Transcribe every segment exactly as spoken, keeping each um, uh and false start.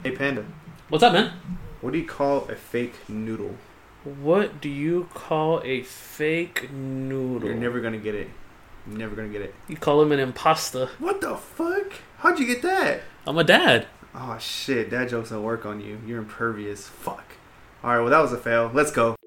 Hey Panda, What's up, man? what do you call a fake noodle? What do you call a fake noodle? You're never gonna get it. You're never gonna get it. You call him an imposter. What the fuck? How'd you get that? I'm a dad. Oh shit, that joke's don't work on you. You're impervious. Fuck. Alright, well that was a fail. Let's go.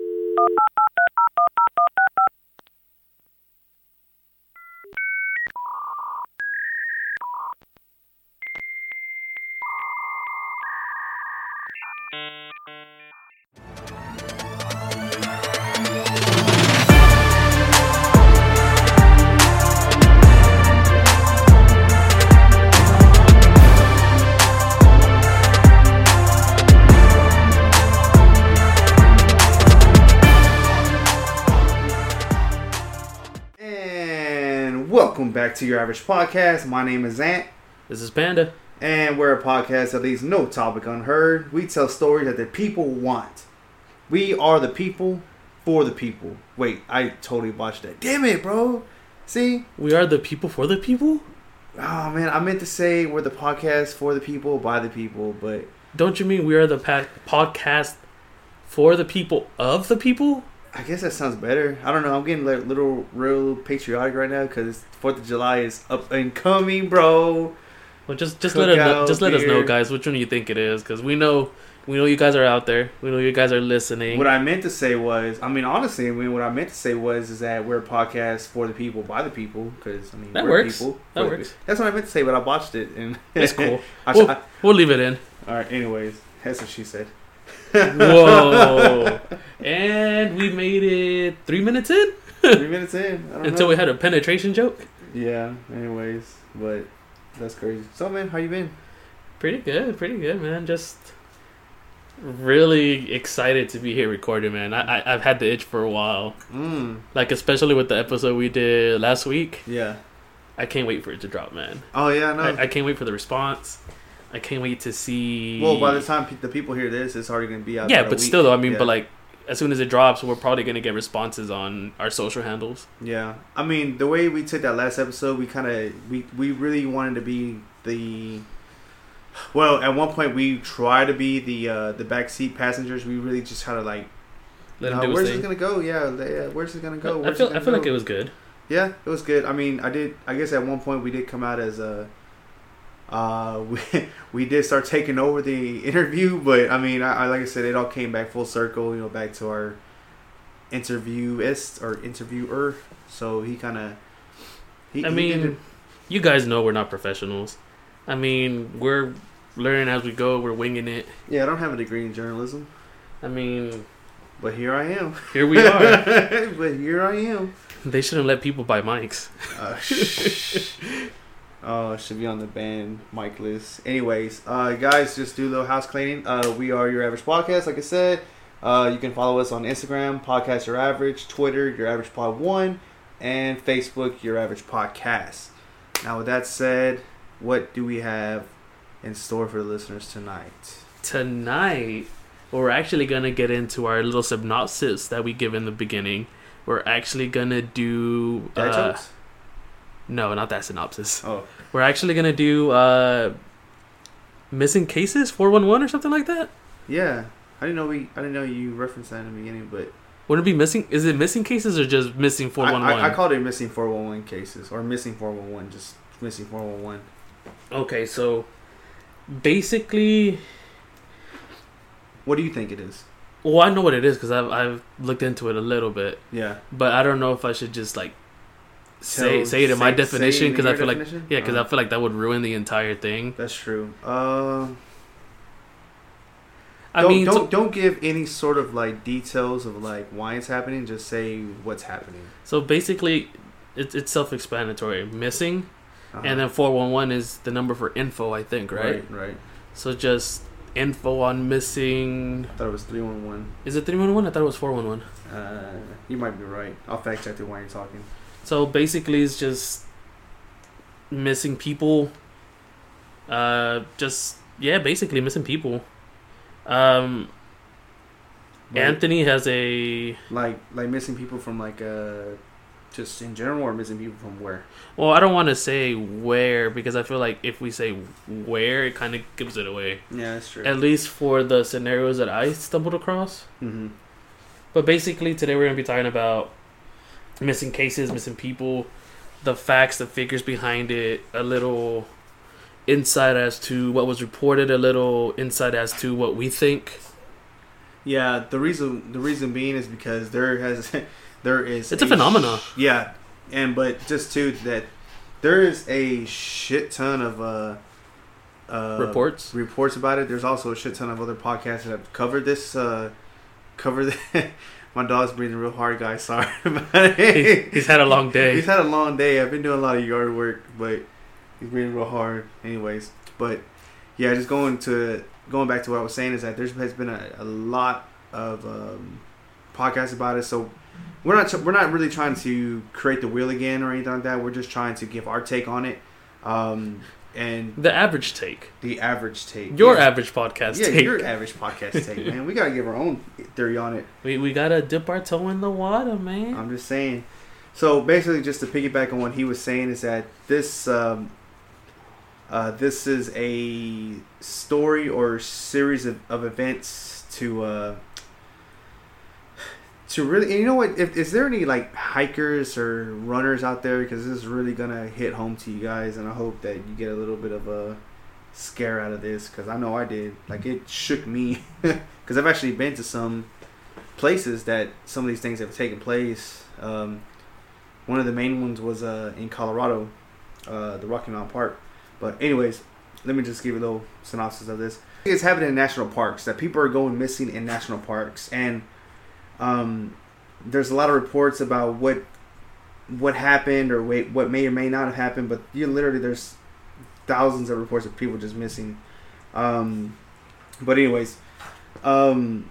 Welcome back to Your Average Podcast. My name is Ant. This is Panda. And we're a podcast that leaves no topic unheard. We tell stories that the people want. We are the people for the people. Wait, I totally botched that. Damn it, bro. See? We are the people for the people? Oh, man. I meant to say we're the podcast for the people, by the people, but... Don't you mean we are the pa- podcast for the people of the people? I guess that sounds better. I don't know. I'm getting like a little real patriotic right now because fourth of July is up and coming, bro. Well, just just let us know, just let us know, guys, which one you think it is, because we know we know you guys are out there. We know you guys are listening. What I meant to say was, I mean, honestly, I mean, what I meant to say was is that we're a podcast for the people, by the people, because I mean, that we're works. People. That works. That's what I meant to say, but I botched it, and it's cool. I, we'll, I, we'll leave it in. All right. Anyways, that's what she said. Whoa! And we made it three minutes in. Three minutes in. I don't Until know. we had a penetration joke. Yeah. Anyways, but that's crazy. So, man, how you been? Pretty good. Pretty good, man. Just really excited to be here recording, man. I, I I've had the itch for a while. Mm. Like especially with the episode we did last week. Yeah. I can't wait for it to drop, man. Oh yeah, no. I, I can't wait for the response. I can't wait to see. Well, by the time pe- the people hear this, it's already going to be out. Yeah, about a but week. still, though, I mean, Yeah. but like, as soon as it drops, we're probably going to get responses on our social handles. Yeah, I mean, the way we took that last episode, we kind of we we really wanted to be the. Well, at one point we tried to be the uh, the backseat passengers. We really just kind of like, Let him uh, do his where's thing. this gonna go? Yeah, yeah, where's this gonna go? I Where's feel this I gonna feel go? like it was good. Yeah, it was good. I mean, I did. I guess at one point we did come out as a. Uh, we we did start taking over the interview, but I mean, I, I like I said, it all came back full circle. You know, back to our interviewist or interviewer. So he kind of. I mean, you guys know we're not professionals. I mean, we're learning as we go. We're winging it. Yeah, I don't have a degree in journalism. I mean, but here I am. Here we are. But here I am. They shouldn't let people buy mics. Uh, sh- oh, it should be on the band mic list. Anyways, uh, guys, just do a little house cleaning. Uh, we are Your Average Podcast, like I said. Uh, you can follow us on Instagram, Podcast Your Average, Twitter, Your Average Pod One, and Facebook, Your Average Podcast. Now, with that said, what do we have in store for the listeners tonight? Tonight, we're actually gonna get into our little synopsis that we give in the beginning. We're actually gonna do Dad uh, jokes? no, not that synopsis. Oh, We're actually gonna do uh, missing cases four one one or something like that. yeah. I didn't know we. I didn't know you referenced that in the beginning, but Wouldn't it be missing? Is it missing cases or just missing four one I, one? I, I called it missing four one one cases or missing four one one, just missing four one one. Okay, so basically, What do you think it is? well, I know what it is because I've I've looked into it a little bit, Yeah. but I don't know if I should just like say Tell- say it in my say- definition say it in because I your feel definition? like yeah because Oh. I feel like that would ruin the entire thing. That's true. Uh, I don't, mean, don't so, don't give any sort of like details of like why it's happening. Just say what's happening. so basically, it's it's self-explanatory. Missing, Uh-huh. and then four one one is the number for info. I think right. right, right. So just info on missing. I thought it was three one one. Is it three one one? I thought it was four one one. Uh, you might be right. I'll fact check it while you're talking. So basically, it's just missing people. Uh, just yeah, basically missing people. Um, But, Anthony has a like like missing people from like uh Just in general, or missing people from where? Well, I don't want to say where because I feel like if we say where, it kind of gives it away. Yeah, that's true. At least for the scenarios that I stumbled across. Mm-hmm. But basically, today we're going to be talking about missing cases, missing people, the facts, the figures behind it, a little insight as to what was reported, a little insight as to what we think. Yeah, the reason the reason being is because there has there is it's a, a phenomenon. Sh- yeah, and but just too that there is a shit ton of uh, uh, reports reports about it. There's also a shit ton of other podcasts that have covered this. Uh, covered the, my dog's breathing real hard, guys. Sorry about it. He's, he's had a long day. He's had a long day. I've been doing a lot of yard work, but he's breathing real hard. Anyways, but yeah, just going to. Going back to what I was saying is that there has been a, a lot of um, podcasts about it. So we're not we're not really trying to create the wheel again or anything like that. We're just trying to give our take on it, um, and the average take, the average take, your yeah. average podcast, yeah, take. your average podcast take, man. We gotta give our own theory on it. We we gotta dip our toe in the water, man. I'm just saying. So basically, just to piggyback on what he was saying is that this. Um, Uh, this is a story or series of, of events to uh, to really. And you know what? If, is there any like hikers or runners out there? Because this is really gonna hit home to you guys, and I hope that you get a little bit of a scare out of this. Because I know I did. Like it shook me. Because I've actually been to some places that some of these things have taken place. Um, one of the main ones was uh, in Colorado, uh, the Rocky Mountain Park. But anyways, let me just give you a little synopsis of this. It's happening in national parks, that people are going missing in national parks. And um, there's a lot of reports about what what happened or wait, what may or may not have happened. But you literally, there's thousands of reports of people just missing. Um, but anyways, um,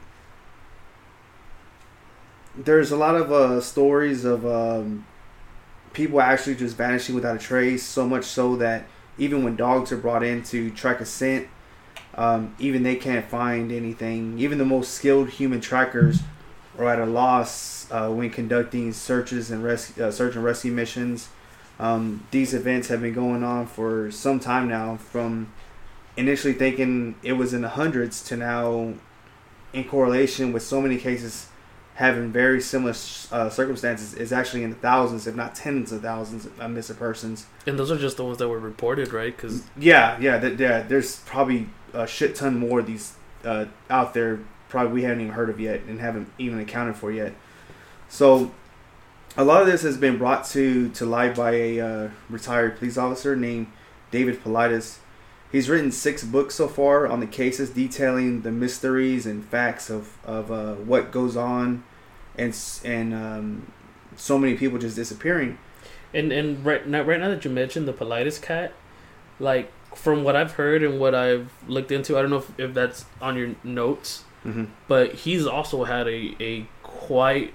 there's a lot of uh, stories of um, people actually just vanishing without a trace. So much so that even when dogs are brought in to track a scent, um, even they can't find anything. Even the most skilled human trackers are at a loss uh, when conducting searches and res- uh, search and rescue missions. Um, these events have been going on for some time now, from initially thinking it was in the hundreds to now, in correlation with so many cases having very similar uh, circumstances, is actually in the thousands, if not tens of thousands of missing persons. And those are just the ones that were reported, right? Cause yeah, yeah, th- yeah. There's probably a shit ton more of these uh, out there. Probably we haven't even heard of yet and haven't even accounted for yet. So a lot of this has been brought to, to light by a uh, retired police officer named David Paulides. He's written six books so far on the cases, detailing the mysteries and facts of of uh, what goes on, and and um, so many people just disappearing. And and right now, right now that you mentioned the Paulides cat, like from what I've heard and what I've looked into, I don't know if, if that's on your notes, mm-hmm. but he's also had a, a quite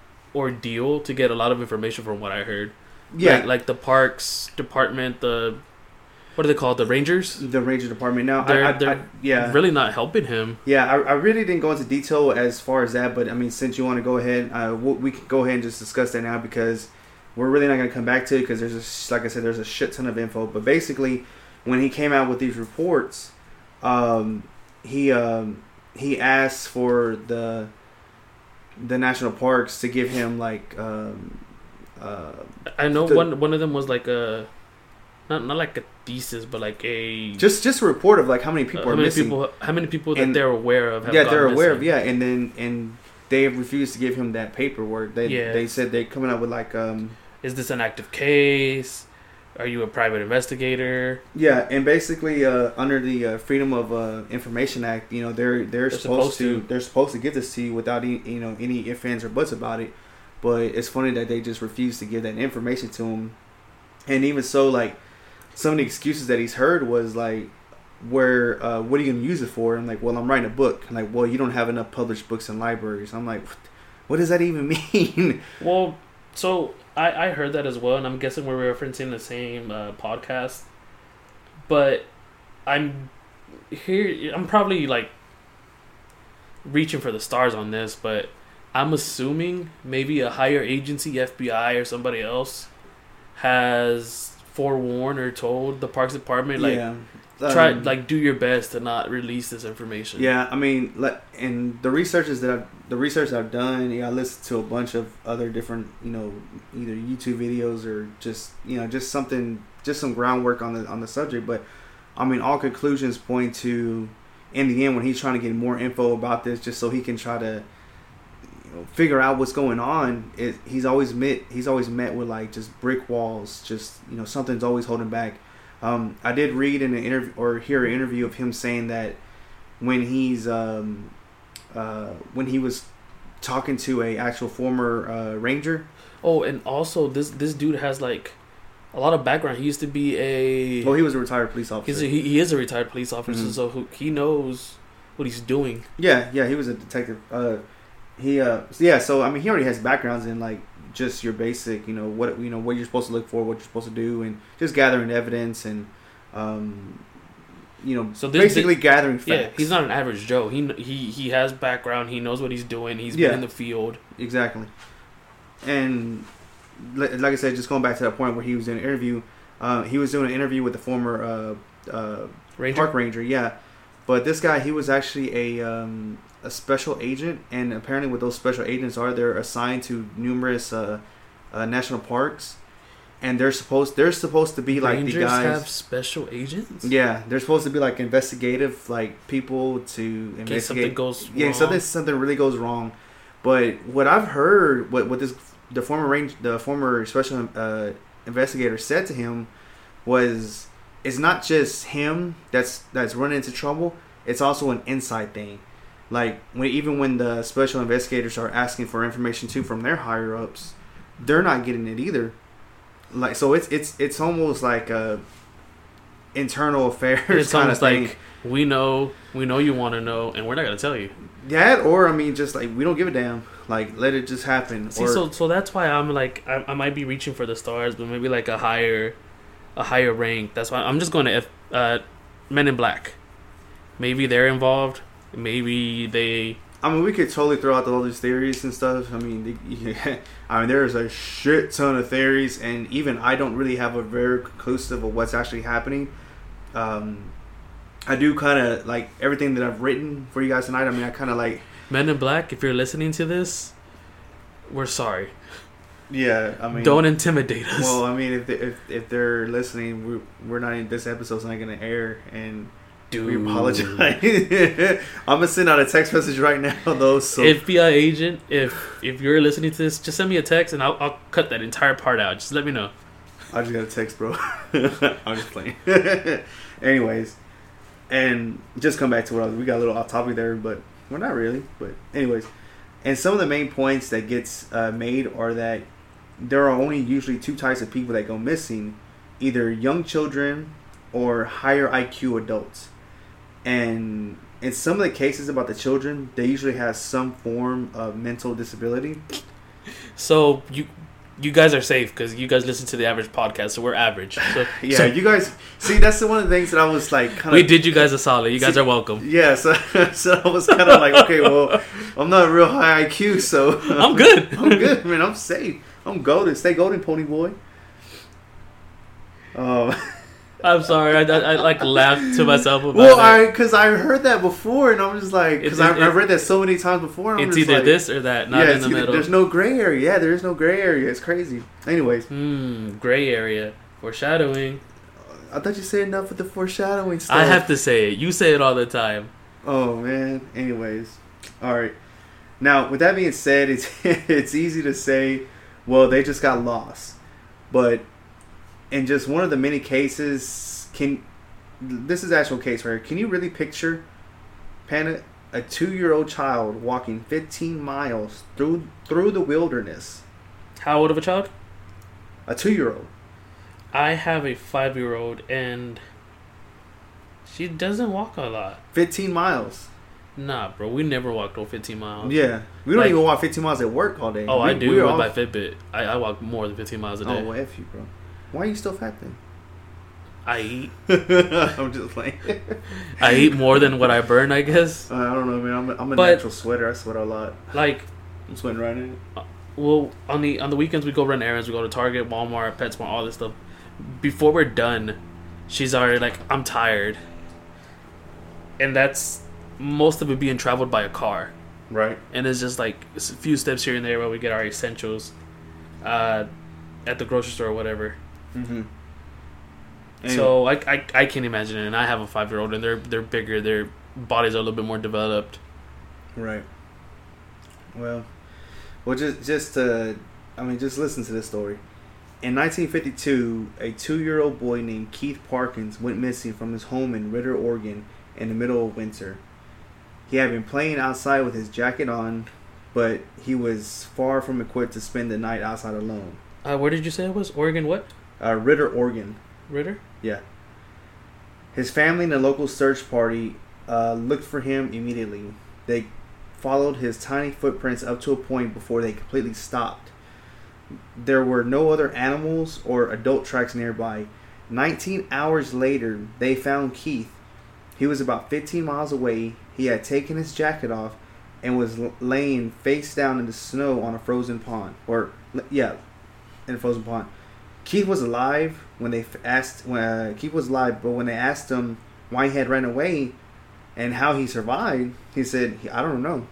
ordeal to get a lot of information from what I heard. Yeah, like, like the parks department, the what do they call it? The Rangers? The Ranger Department. Now, they're, I, I, they're I, yeah. really not helping him. Yeah, I, I really didn't go into detail as far as that, but I mean, since you want to go ahead, uh, we'll, we can go ahead and just discuss that now, because we're really not going to come back to it, because there's, a, like I said, there's a shit ton of info. But basically, when he came out with these reports, um, he um, he asked for the the national parks to give him like um, uh, I know the, one one of them was like a not not like a thesis, but like a just just a report of like how many people uh, are how many missing. People, how many people that and, they're aware of? Have yeah, gone they're aware missing. of. Yeah, and then and they refused to give him that paperwork. They yeah. they said they're coming up with like um. Is this an active case? Are you a private investigator? Yeah, and basically, uh, under the uh, Freedom of uh, Information Act, you know, they're they're, They're supposed, supposed to, to. they're supposed to give this to you without any, you know, any ifs, ands, or buts about it. But it's funny that they just refuse to give that information to him. And even so, like, some of the excuses that he's heard was like, where uh, what are you gonna use it for? I'm like, well, I'm writing a book. I'm like, well, you don't have enough published books in libraries. I'm like, what does that even mean? Well, so I, I heard that as well, and I'm guessing we're referencing the same uh, podcast. But I'm here. I'm probably like reaching for the stars on this, but I'm assuming maybe a higher agency, F B I or somebody else, has forewarned or told the Parks Department, like, yeah. try Um, like do your best to not release this information. Yeah, I mean, let, and the researches that I've, the research I've done, yeah, I listened to a bunch of other different, you know, either YouTube videos or just, you know, just something, just some groundwork on the on the subject. But I mean, all conclusions point to, in the end, when he's trying to get more info about this, just so he can try to, you know, figure out what's going on. It, he's always met, he's always met with like just brick walls, just, you know, something's always holding back. Um, I did read in an interview or hear an interview of him saying that when he's um, uh, when he was talking to a actual former uh, ranger. Oh, and also this this dude has like a lot of background. He used to be a Well, he was a retired police officer. he's a, he, he is a retired police officer, Mm-hmm. so who, he knows what he's doing. Yeah, yeah, he was a detective. Uh, he uh, yeah, so I mean, he already has backgrounds in like just your basic, you know, what you know, what you're supposed to look for, what you're supposed to do, and just gathering evidence and, um, you know, So this- basically this- gathering facts. Yeah, he's not an average Joe. He he he has background. He knows what he's doing. He's Yeah. been in the field. Exactly. And li- like I said, just going back to that point where he was in an interview, uh, he was doing an interview with the former uh, uh, Ranger. park ranger, yeah. But this guy, he was actually a um, a special agent, and apparently what those special agents are, they're assigned to numerous uh, uh, national parks, and they're supposed they're supposed to be like Rangers the guys. have special agents. Yeah, they're supposed to be like investigative, like people to In investigate. case something goes Yeah, wrong. something something really goes wrong. But what I've heard, what what this the former range, the former special uh, investigator said to him was, it's not just him that's that's running into trouble. It's also an inside thing. Like when even when the special investigators are asking for information too from their higher ups, they're not getting it either. Like so, it's it's it's almost like a internal affairs. It's kind almost of thing. like we know we know you want to know, and we're not gonna tell you. That, or I mean, just like we don't give a damn. Like let it just happen. See, or, so so that's why I'm like I, I might be reaching for the stars, but maybe like a higher, a higher rank. That's why I'm just going to F, uh, Men in Black. Maybe they're involved. Maybe they. I mean, we could totally throw out all these theories and stuff. I mean, yeah, I mean, there's a shit ton of theories, and even I don't really have a very conclusive of what's actually happening. Um, I do kind of like everything that I've written for you guys tonight. I mean, I kind of like. Men in Black, if you're listening to this, we're sorry. Yeah, I mean, Don't intimidate us. Well, I mean, if they, if if they're listening, we we're not in this episode's not gonna air, and Dude. we apologize. I'm gonna send out a text message right now, though. So F B I agent, if if you're listening to this, just send me a text and I'll I'll cut that entire part out. Just let me know. I just got a text, bro. I'm just playing. Anyways, and just come back to what I was, we got a little off topic there, but we're not really. But anyways, and some of the main points that gets uh, made are that there are only usually two types of people that go missing, either young children or higher I Q adults. And in some of the cases about the children, they usually have some form of mental disability. So you you guys are safe because you guys listen to the average podcast, so we're average. So, Yeah, so you guys see that's the one of the things that I was like kind of. we did you guys a solid. You guys See, are welcome. Yeah, so, so I was kind of like, okay, well, I'm not a real high I Q, so I'm good. I'm good, man. I'm safe. I'm golden. Stay golden, pony boy. Um. I'm sorry. I, I, I like laughed to myself about Well, it. I because I heard that before, and I'm just like, because It's- I, I it- read that so many times before. And I'm It's just either like, this or that, not yeah, in it's the either- middle. there's no gray area. Yeah, there is no gray area. It's crazy. Anyways, Hmm, gray area. Foreshadowing. I thought you said enough with the foreshadowing stuff. I have to say it. You say it all the time. Oh man. Anyways, all right. Now, with that being said, it's it's easy to say, well, they just got lost, but in just one of the many cases, can this is actual case right here. Can you really picture, Panda, a two-year-old child walking fifteen miles through through the wilderness? How old of a child? A two-year-old. I have a five-year-old, and she doesn't walk a lot. fifteen miles. Nah, bro, we never walked over fifteen miles. Yeah, we don't Like- even walk fifteen miles at work all day. Oh, we, I do we're with all- my Fitbit. I, I walk more than fifteen miles a day. Oh, well, F you, bro. Why are you still fat then? I eat. I'm just playing. I eat more than what I burn, I guess. Uh, I don't know, man. I'm a, I'm a But- natural sweater. I sweat a lot. Like, Just went right in. Uh, well, on the on the weekends we go run errands. We go to Target, Walmart, PetSmart, all this stuff. Before we're done, she's already like, "I'm tired," and that's most of it being traveled by a car. Right. And it's just like it's a few steps here and there where we get our essentials uh, at the grocery store or whatever. Mm-hmm. Anyway. So I, I I can't imagine it. And I have a five year old, and they're they're bigger. Their bodies are a little bit more developed. Right. Well, well, just just uh, I mean, just listen to this story. In nineteen fifty-two, a two-year-old boy named Keith Parkins went missing from his home in Ritter, Oregon, in the middle of winter. He had been playing outside with his jacket on, but he was far from equipped to spend the night outside alone. Uh, where did you say it was? Oregon what? Uh, Ritter, Oregon. Ritter? Yeah. His family and the local search party uh, looked for him immediately. They followed his tiny footprints up to a point before they completely stopped. There were no other animals or adult tracks nearby. nineteen hours later, they found Keith. He was about fifteen miles away. He had taken his jacket off and was l- laying face down in the snow on a frozen pond. Or, yeah, in a frozen pond. Keith was alive when they f- asked, when, uh, Keith was alive, but when they asked him why he had ran away and how he survived, he said, I don't know.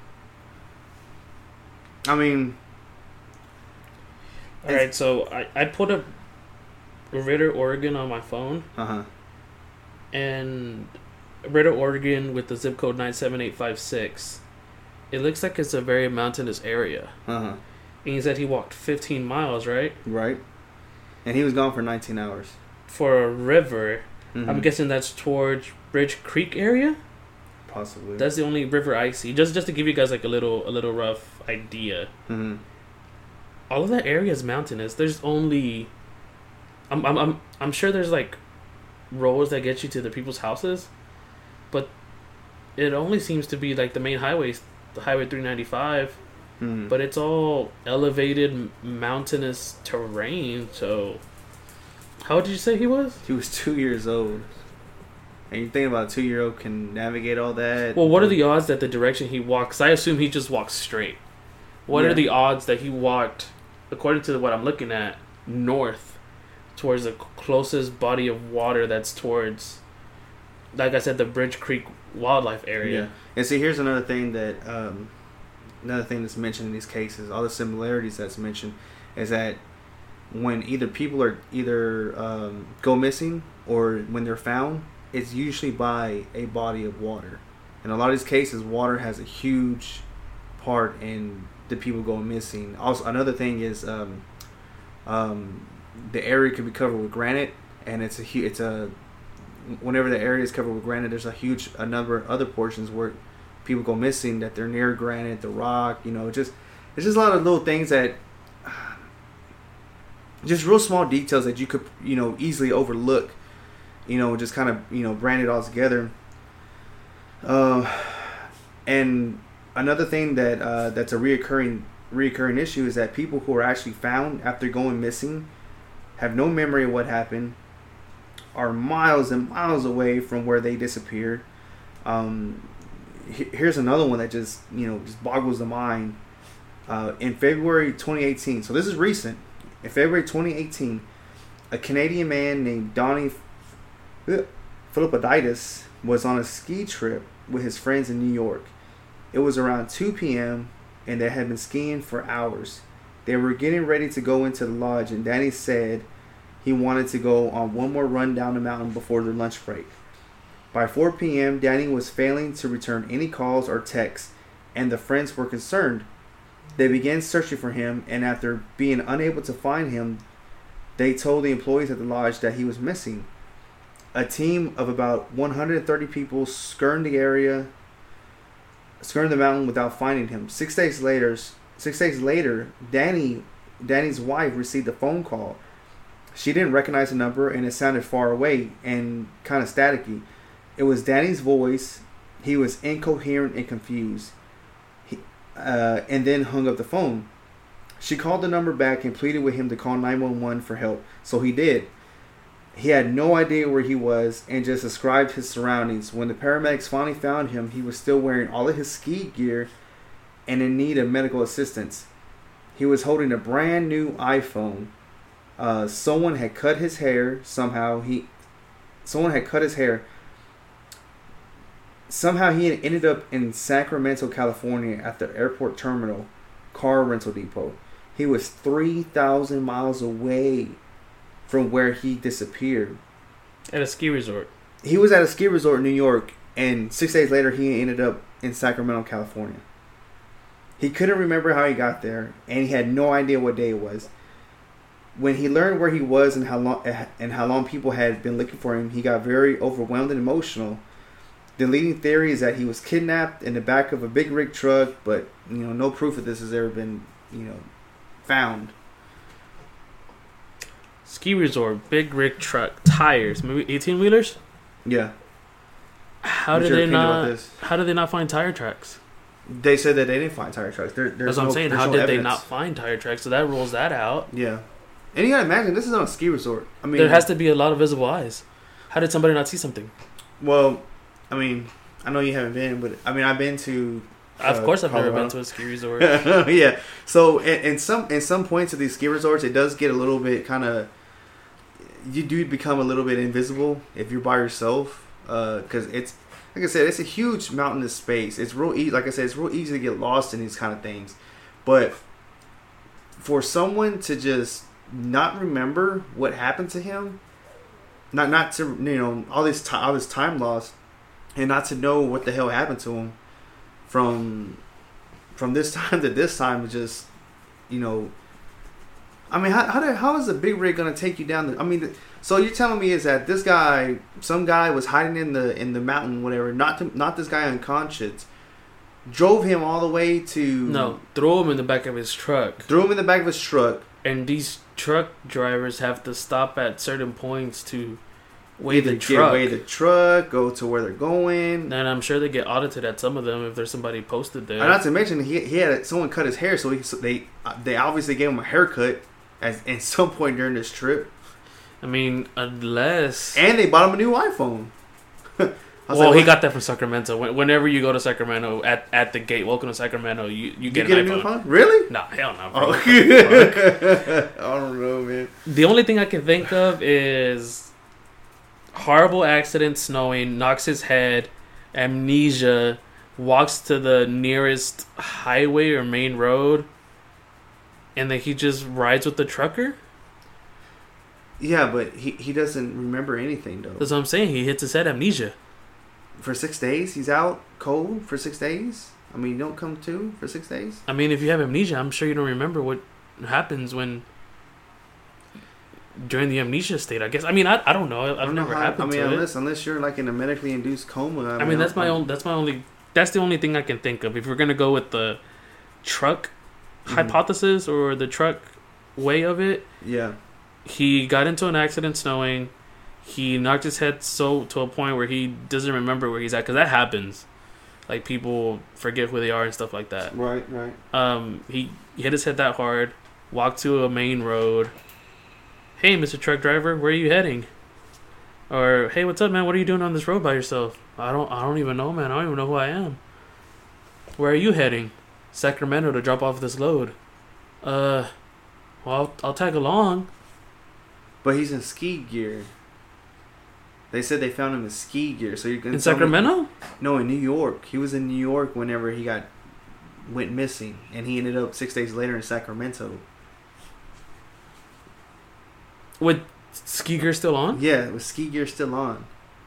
I mean... Alright, so I, I put up Ritter, Oregon on my phone. Uh-huh. And Ritter, Oregon with the zip code nine seven eight five six. It looks like it's a very mountainous area. Uh-huh. And he said he walked fifteen miles, right? Right. And he was gone for nineteen hours. For a river. Mm-hmm. I'm guessing that's towards Bridge Creek area? Possibly. That's the only river I see. Just just to give you guys like a little a little rough idea. Mm-hmm. All of that area is mountainous. There's only I'm I'm I'm I'm sure there's like roads that get you to the people's houses, but it only seems to be like the main highways, the Highway three ninety-five. Mm-hmm. But it's all elevated m- mountainous terrain. So, how old did you say he was? He was two years old. And you think about a two-year-old can navigate all that. Well, what are the odds that the direction he walks? I assume he just walks straight. What Yeah. are the odds that he walked, according to what I'm looking at, north towards the closest body of water that's towards, like I said, the Bridge Creek wildlife area? Yeah. And see, here's another thing that, um, another thing that's mentioned in these cases, all the similarities that's mentioned, is that when either people are either um, go missing or when they're found, it's usually by a body of water. In a lot of these cases, water has a huge part in the people going missing. Also, another thing is um, um, the area could be covered with granite, and it's a hu- it's a whenever the area is covered with granite, there's a huge a number of other portions where people go missing that they're near granite, the rock. You know, just it's just a lot of little things that just real small details that you could you know easily overlook. You know, just kind of you know brand it all together. Uh, and another thing that uh, that's a reoccurring reoccurring issue is that people who are actually found after going missing have no memory of what happened, are miles and miles away from where they disappeared. Um, he- here's another one that just you know just boggles the mind. Uh, in February twenty eighteen, so this is recent. In February twenty eighteen, a Canadian man named Donnie Philippoditis was on a ski trip with his friends in New York. It was around two p.m. and they had been skiing for hours. They were getting ready to go into the lodge, and Danny said he wanted to go on one more run down the mountain before their lunch break. By four p.m., Danny was failing to return any calls or texts, and the friends were concerned. They began searching for him, and after being unable to find him, they told the employees at the lodge that he was missing. A team of about one hundred thirty people scoured the area, scoured the mountain without finding him. Six days later, six days later, Danny, Danny's wife received a phone call. She didn't recognize the number, and it sounded far away and kind of staticky. It was Danny's voice. He was incoherent and confused. He, uh, and then hung up the phone. She called the number back and pleaded with him to call nine one one for help. So he did. He had no idea where he was and just described his surroundings. When the paramedics finally found him, he was still wearing all of his ski gear and in need of medical assistance. He was holding a brand new iPhone. Uh, someone had cut his hair somehow. He, someone had cut his hair. Somehow he had ended up in Sacramento, California, at the airport terminal car rental depot. He was three thousand miles away from where he disappeared. At a ski resort. He was at a ski resort in New York, and six days later he ended up in Sacramento, California. He couldn't remember how he got there, and he had no idea what day it was. When he learned where he was and how long and how long people had been looking for him, he got very overwhelmed and emotional. The leading theory is that he was kidnapped in the back of a big rig truck, but you know, no proof of this has ever been, you know, found. Ski resort, big rig truck, tires, maybe eighteen wheelers. Yeah. How What's did your they opinion about not? this? How did they not find tire tracks? They said that they didn't find tire tracks. There, there's That's what no, I'm saying. there's How no did they evidence. not find tire tracks? So that rules that out. Yeah. And you gotta imagine, this is on a ski resort. I mean, There has to be a lot of visible eyes. How did somebody not see something? Well, I mean, I know you haven't been, but I mean, I've been to. Uh, Of course, I've Colorado. never been to a ski resort. Yeah. So, in, in some in some points of these ski resorts, it does get a little bit kind of. You do become a little bit invisible if you're by yourself, because uh, it's like I said, it's a huge mountainous space. It's real easy. Like I said, it's real easy to get lost in these kind of things, but for someone to just not remember what happened to him, not not to you know all this time all this time lost, and not to know what the hell happened to him from from this time to this time, is just you know. I mean, how how, did, how is a big rig gonna take you down? The, I mean, the, so you're telling me is that this guy, some guy was hiding in the in the mountain, whatever. Not to, not this guy unconscious, drove him all the way to No, throw him in the back of his truck. threw him in the back of his truck. And these truck drivers have to stop at certain points to weigh Either the get truck. weigh the truck, go to where they're going. And I'm sure they get audited at some of them if there's somebody posted there. And not to mention, he he had someone cut his hair, so he so they they obviously gave him a haircut at at some point during this trip. I mean, unless... And they bought him a new iPhone. Well, like, he got that from Sacramento. When- Whenever you go to Sacramento, at, at the gate, welcome to Sacramento, you, you you get, get a an new iPhone. phone? Really? Nah, hell no. Oh. Bro. Fuck. I don't know, man. The only thing I can think of is horrible accident, snowing, knocks his head, amnesia, walks to the nearest highway or main road, and then he just rides with the trucker? Yeah, but he, he doesn't remember anything, though. That's what I'm saying. He hits his head, amnesia. For six days? He's out cold for six days? I mean, you don't come to for six days? I mean, if you have amnesia, I'm sure you don't remember what happens when... during the amnesia state, I guess. I mean, I, I don't know. I've I don't never know how, happened I mean, to unless it. unless you're like in a medically induced coma. I, I mean, that's my own. That's my only. That's the only thing I can think of. If we're gonna go with the truck Mhm. hypothesis or the truck way of it, Yeah. he got into an accident snowing. He knocked his head so to a point where he doesn't remember where he's at, because that happens. Like, people forget who they are and stuff like that. Right, right. Um, he hit his head that hard, walked to a main road. Hey, Mister Truck Driver, where are you heading? Or, hey, what's up, man? What are you doing on this road by yourself? I don't, I don't even know, man. I don't even know who I am. Where are you heading? Sacramento to drop off this load. Uh, well, I'll, I'll tag along. But he's in ski gear. They said they found him in ski gear. So you're gonna In tell me- Sacramento? No, in New York. He was in New York whenever he got went missing, and he ended up six days later in Sacramento. With ski gear still on? Yeah, with ski gear still on.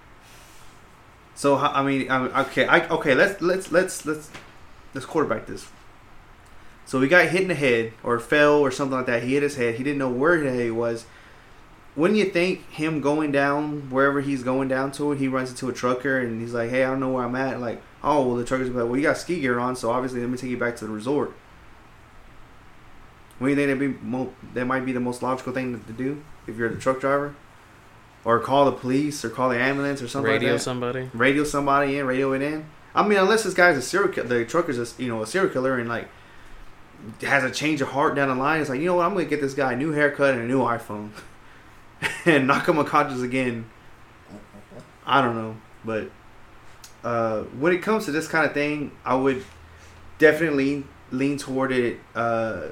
So ho- I mean, I mean, okay, I, okay. Let's let's let's let's let's quarterback this. So he got hit in the head, or fell, or something like that. He hit his head. He didn't know where he was. Wouldn't you think him going down wherever he's going down to it, he runs into a trucker and he's like, "Hey, I don't know where I'm at." Like, oh, well, the trucker's like, "Well, you got ski gear on, so obviously let me take you back to the resort." What do you think that'd be? Mo- that might be the most logical thing to do if you're the truck driver, or call the police, or call the ambulance, or something Radio like that. somebody. Radio somebody in, radio it in. I mean, unless this guy's a serial killer, the trucker's a, you know a serial killer and like has a change of heart down the line. It's like, you know what, I'm gonna get this guy a new haircut and a new iPhone, and knock him unconscious again. I don't know, but uh, when it comes to this kind of thing, I would definitely lean toward it. Uh,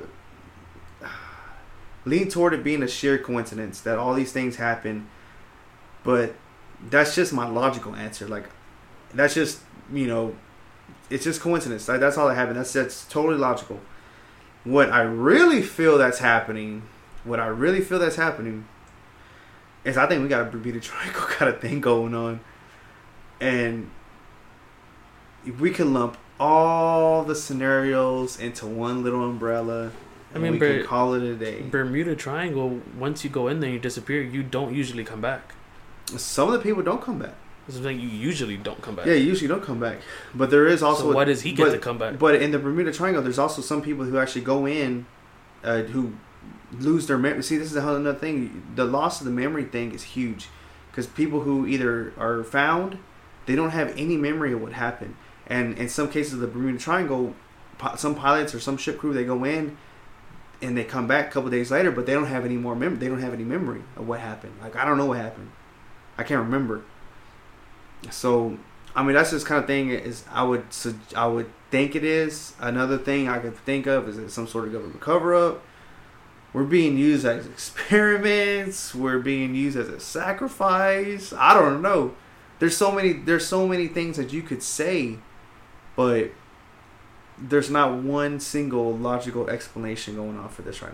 lean toward it being a sheer coincidence that all these things happen, but that's just my logical answer. Like, that's just, you know, it's just coincidence. Like, that's all that happened. That's that's totally logical. What I really feel that's happening, what I really feel that's happening, is I think we got a Bermuda Triangle kind of thing going on, and if we can lump all the scenarios into one little umbrella. I mean, we Ber- can call it a day. Bermuda Triangle, once you go in there and you disappear, you don't usually come back. Some of the people don't come back. Something you usually don't come back. Yeah, you usually don't come back. But there is also... So why does he get but, to come back? But in the Bermuda Triangle, there's also some people who actually go in, uh, who lose their memory. See, this is another thing. The loss of the memory thing is huge. Because people who either are found, they don't have any memory of what happened. And in some cases of the Bermuda Triangle, some pilots or some ship crew, they go in, and they come back a couple days later, but they don't have any more mem- They don't have any memory of what happened. Like, I don't know what happened. I can't remember. So, I mean, that's just kind of thing is I would I would think it is. Another thing I could think of is it some sort of government cover up. We're being used as experiments. We're being used as a sacrifice. I don't know. There's so many. There's so many things that you could say, but there's not one single logical explanation going on for this right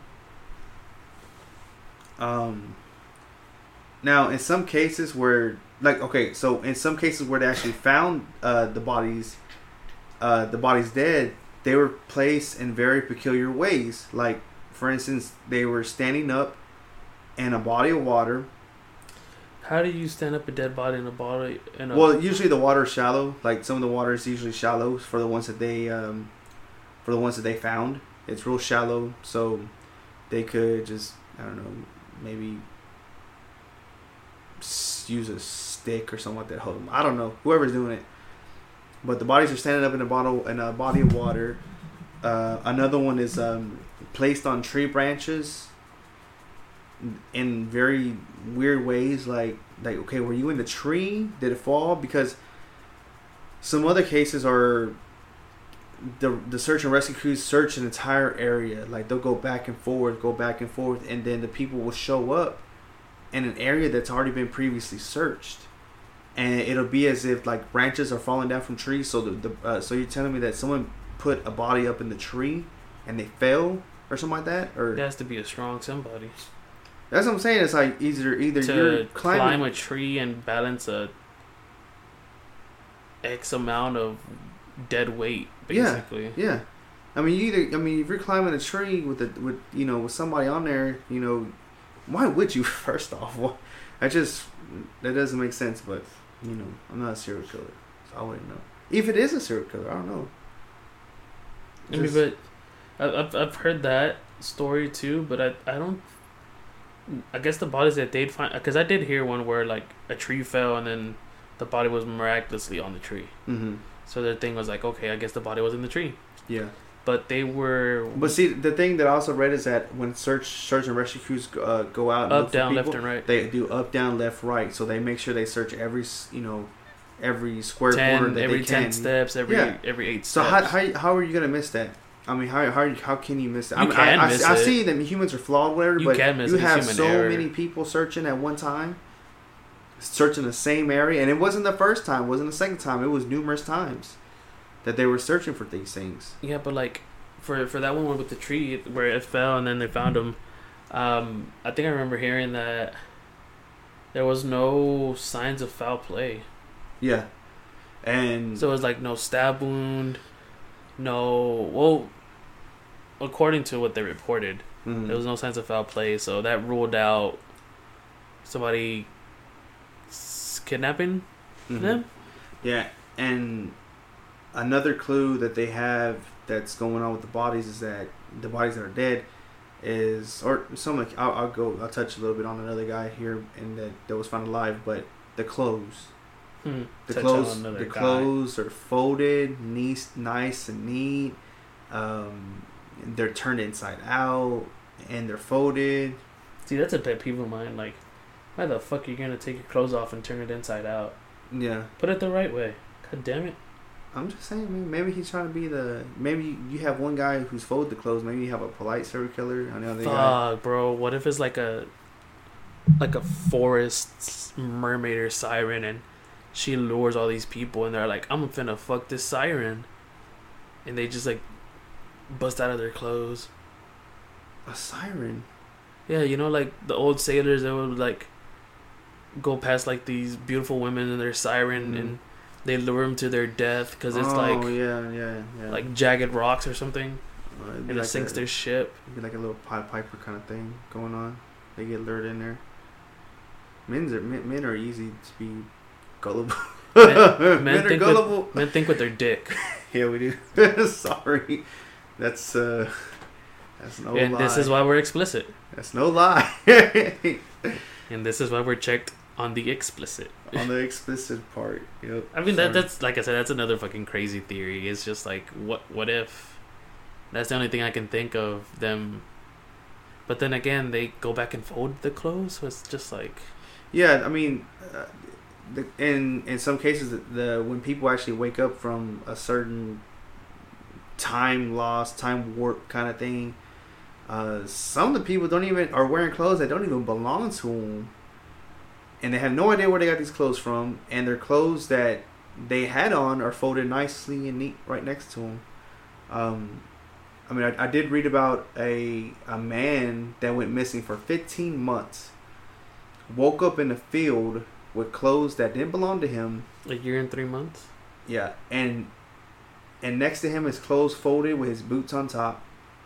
now. Um. Now, in some cases where, like, okay, so in some cases where they actually found uh, the bodies, uh, the bodies dead, they were placed in very peculiar ways. Like, for instance, they were standing up in a body of water. How do you stand up a dead body in a body? In a well, usually the water is shallow. Like, some of the water is usually shallow for the ones that they, um, for the ones that they found. It's real shallow, so they could just, I don't know, maybe use a stick or something like that. Hold them. I don't know. Whoever's doing it, but the bodies are standing up in a bottle in a body of water. Uh, another one is um, placed on tree branches in very weird ways. Like, like okay, were you in the tree? Did it fall? Because some other cases are the the search and rescue crews search an entire area. Like, they'll go back and forth, go back and forth, and then the people will show up in an area that's already been previously searched, and it'll be as if like branches are falling down from trees. So the, the uh, so you're telling me that someone put a body up in the tree and they fell or something like that? Or it has to be a strong somebody. That's what I'm saying. It's like either either to you're climbing climb a tree and balance a X amount of dead weight, basically. Yeah, yeah. I mean, you either I mean if you're climbing a tree with a with you know with somebody on there, you know. Why would you? First off, well, I just that doesn't make sense. But you know, I'm not a serial killer, so I wouldn't know. If it is a serial killer, I don't know. Just, I mean, but I've I've heard that story too, but I I don't. I guess the bodies that they'd find, because I did hear one where like a tree fell and then the body was miraculously on the tree. Mm-hmm. So their thing was like, okay, I guess the body was in the tree. Yeah. But they were. But see, the thing that I also read is that when search, search and rescue crews uh, go out, and up, look down, for people, left, and right. They do up, down, left, right. So they make sure they search every, you know, every square ten, corner that every they can. ten steps, every yeah. every eight. So steps. how how how are you gonna miss that? I mean, how how how can you miss that? You I mean, can I, miss I, I it. see that humans are flawed, whatever. You but can miss you it. It's have human so error. many people searching at one time, searching the same area, and it wasn't the first time, it wasn't the second time. It was numerous times that they were searching for these things. Yeah, but like. For for that one with the tree where it fell and then they found him, um, I think I remember hearing that there was no signs of foul play. Yeah, and so it was like no stab wound, no well, according to what they reported, mm-hmm. there was no signs of foul play. So that ruled out somebody kidnapping mm-hmm. them. Yeah, and another clue that they have that's going on with the bodies is that the bodies that are dead is, or some like I'll, I'll go I'll touch a little bit on another guy here and that that was found alive, but the clothes, hmm. the touch clothes, the guy. clothes are folded, nice, nice and neat. Um, they're turned inside out and they're folded. See, that's a pet peeve of mine. Like, why the fuck are you gonna take your clothes off and turn it inside out? Yeah, put it the right way. God damn it. I'm just saying, man. Maybe he's trying to be the. Maybe you have one guy who's folded the clothes. Maybe you have a polite serial killer. I know they Fuck, got. bro. What if it's like a, like a forest mermaid or siren, and she lures all these people, and they're like, "I'm finna fuck this siren," and they just like bust out of their clothes. A siren. Yeah, you know, like the old sailors, they would like go past like these beautiful women in their siren, Mhm. and they lure them to their death because it's oh, like yeah, yeah, yeah. like jagged rocks or something, uh, it'd be and it like sinks a, their ship. it'd be like a little Pied Piper kind of thing going on. They get lured in there. Men's are, men, men are easy to be gullible. Men, men, men are think gullible. With, men think with their dick. Yeah, we do. Sorry, that's uh, that's no And lie. this is why we're explicit. That's no lie. And this is why we're checked on the explicit. On the explicit part. Yep. I mean, Sorry. that that's like I said, that's another fucking crazy theory. It's just like, what what if? That's the only thing I can think of them. But then again, they go back and fold the clothes, so it's just like. Yeah, I mean, uh, the, in in some cases, the, the when people actually wake up from a certain time loss, time warp kind of thing, uh, some of the people don't even are wearing clothes that don't even belong to them, and they have no idea where they got these clothes from, and their clothes that they had on are folded nicely and neat right next to them. Um, I mean, I, I did read about a a man that went missing for fifteen months. Woke up in the field with clothes that didn't belong to him. A year and three months. Yeah, and and next to him, his clothes folded with his boots on top.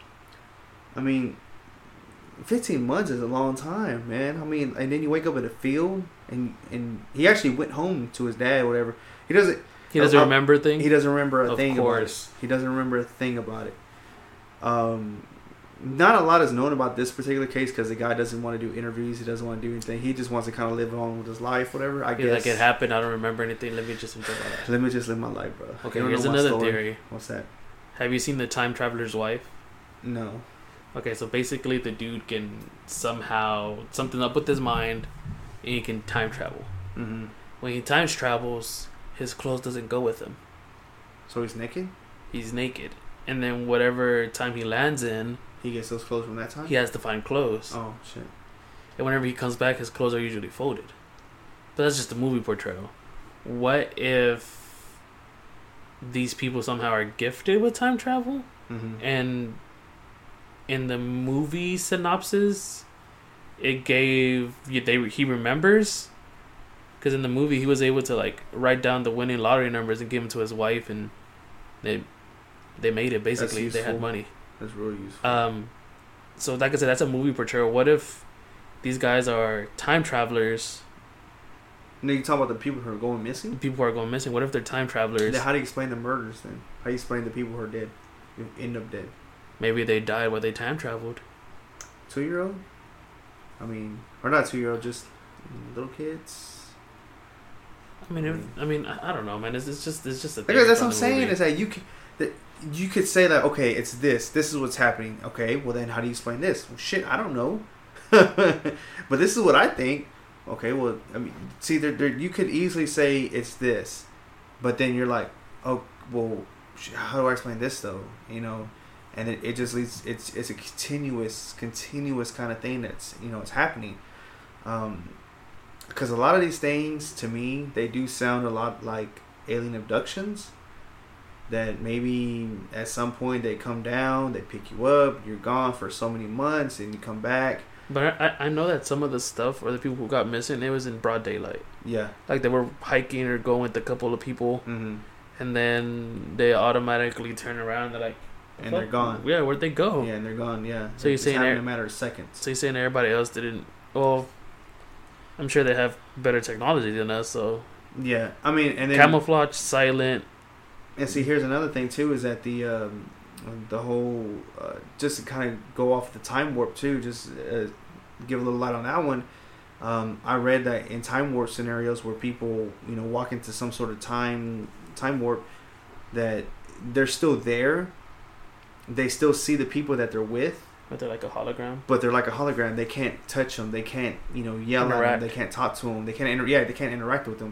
I mean, fifteen months is a long time, man. I mean, and then you wake up in the field, and and he actually went home to his dad, or whatever. He doesn't. He doesn't uh, remember things. He doesn't remember a Of thing course. about it. He doesn't remember a thing about it. Um, not a lot is known about this particular case because the guy doesn't want to do interviews. He doesn't want to do anything. He just wants to kind of live on with his life, whatever. I He's guess. like, it happened. I don't remember anything. Let me just enjoy my life. Let me just live my life, bro. Okay, You don't here's know my another story. theory. What's that? Have you seen The Time Traveler's Wife? No. Okay, so basically the dude can somehow something up with his mind, and he can time travel. Mm-hmm. When he time travels, his clothes doesn't go with him. So he's naked? He's naked, and then whatever time he lands in, He gets those clothes from that time? he has to find clothes. Oh, shit. And whenever he comes back, his clothes are usually folded. But that's just a movie portrayal. What if these people somehow are gifted with time travel, Mm-hmm. and in the movie synopsis, it gave they he remembers, because in the movie he was able to like write down the winning lottery numbers and give them to his wife, and they they made it. Basically, they had useful. money. That's really useful. Um, so like I said, that's a movie portrayal. What if these guys are time travelers? And then you talk about the people who are going missing? People are going missing. What if they're time travelers? Then how do you explain the murders then? How do you explain the people who are dead? Who end up dead? Maybe they died while they time traveled. Two year old? I mean, or not two year old, just little kids. I mean, if, I mean, I, I don't know, man. It's, it's just, it's just a. Okay, theory that's from what I'm the movie. saying. Is that you can, that you could say that okay, it's this. This is what's happening. Okay, well then how do you explain this? Well, shit, I don't know. But this is what I think. Okay, well, I mean, see, there, there, you could easily say it's this, but then you're like, oh, well, sh- how do I explain this though? You know, and it, it just leads. It's it's a continuous, continuous kind of thing that's you know it's happening. Um, because a lot of these things, to me, they do sound a lot like alien abductions. That maybe at some point they come down, they pick you up, you're gone for so many months, and you come back. But I, I know that some of the stuff, or the people who got missing, it was in broad daylight. Yeah. Like they were hiking or going with a couple of people, Mm-hmm. and then they automatically turn around. And they're like, And they're gone. Yeah, where'd they go? Yeah, and they're gone. Yeah. So you're it's saying happened they're- in a matter of seconds. So you're saying everybody else didn't? Well, I'm sure they have better technology than us. So Yeah, I mean, and then camouflage, silent. and see, here's another thing too: is that the um, the whole uh, just to kind of go off the time warp too. Just uh, give a little light on that one. Um, I read that in time warp scenarios where people, you know, walk into some sort of time time warp, that they're still there. They still see the people that they're with, But they're like a hologram. but they're like a hologram. They can't touch them. They can't, you know, yell Interact. at them. They can't talk to them. They can't inter- yeah, they can't interact with them.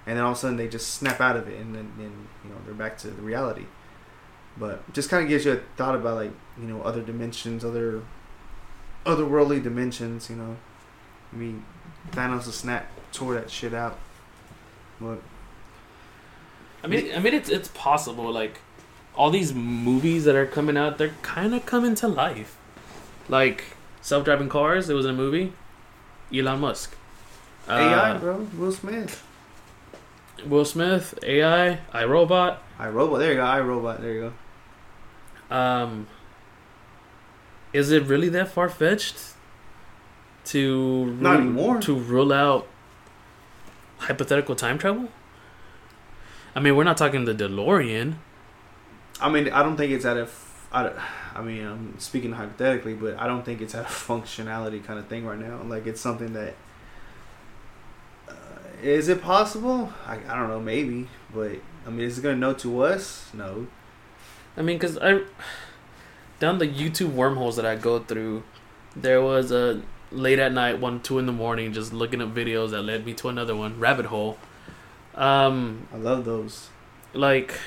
and then all of a sudden they just snap out of it, and then and, you know they're back to the reality. But just kind of gives you a thought about like you know other dimensions, other otherworldly dimensions. You know, I mean, Thanos will snap tore that shit out. But I mean, I mean, it's it's possible. Like all these movies that are coming out, they're kind of coming to life. Like self-driving cars, it was in a movie. Elon Musk. A I, uh, bro. Will Smith. Will Smith. A I. iRobot. iRobot. There you go. iRobot. There you go. Um. Is it really that far fetched to not rule, anymore to rule out hypothetical time travel? I mean, we're not talking the DeLorean. I mean, I don't think it's at a. I, I mean, I'm speaking hypothetically, but I don't think it's at a functionality kind of thing right now. Like, it's something that. Uh, is it possible? I, I don't know, maybe. But, I mean, is it going to know to us? No. I mean, because I. Down the YouTube wormholes that I go through, there was a late at night, one, two in the morning, just looking up videos that led me to another one, rabbit hole. Um, I love those. Like,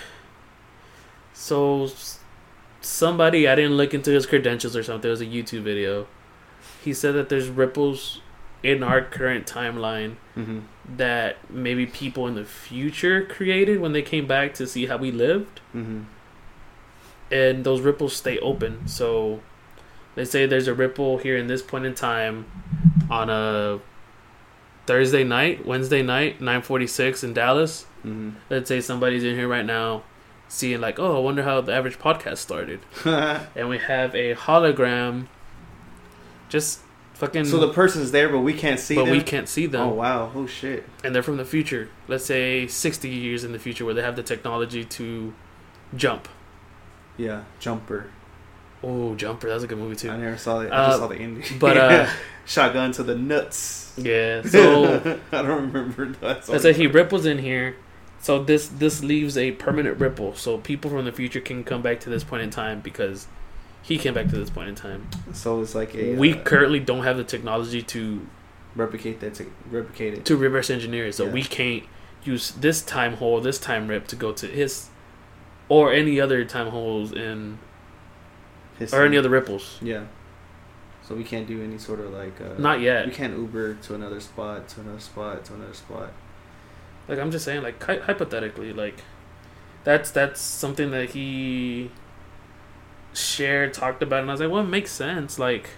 so somebody, I didn't look into his credentials or something. It was a YouTube video. He said that there's ripples in our current timeline mm-hmm. that maybe people in the future created when they came back to see how we lived. Mm-hmm. And those ripples stay open. So they say there's a ripple here in this point in time on a Thursday night, Wednesday night, nine forty-six in Dallas. Mm-hmm. Let's say somebody's in here right now seeing like, oh, I wonder how the average podcast started. And we have a hologram just fucking... So the person's there, but we can't see but them? But we can't see them. Oh, wow. Oh, shit. And they're from the future. Let's say sixty years in the future where they have the technology to jump. Yeah, Jumper. Oh, Jumper. That's a good movie, too. I never saw it. I uh, just saw the ending. But, uh... Shotgun to the nuts. Yeah, so... I don't remember that. Let's say he ripples in here. So this this leaves a permanent ripple. So people from the future can come back to this point in time because he came back to this point in time. So it's like a... We uh, currently don't have the technology to... Replicate that. To replicate it. To reverse engineer it. So yeah. we can't use this time hole, this time rip to go to his... Or any other time holes in... History. Or any other ripples. Yeah. So we can't do any sort of like... Uh, Not yet. We can't Uber to another spot, to another spot, to another spot. Like, I'm just saying, like, hy- hypothetically, like... That's that's something that he... shared, talked about, and I was like, well, it makes sense. Like...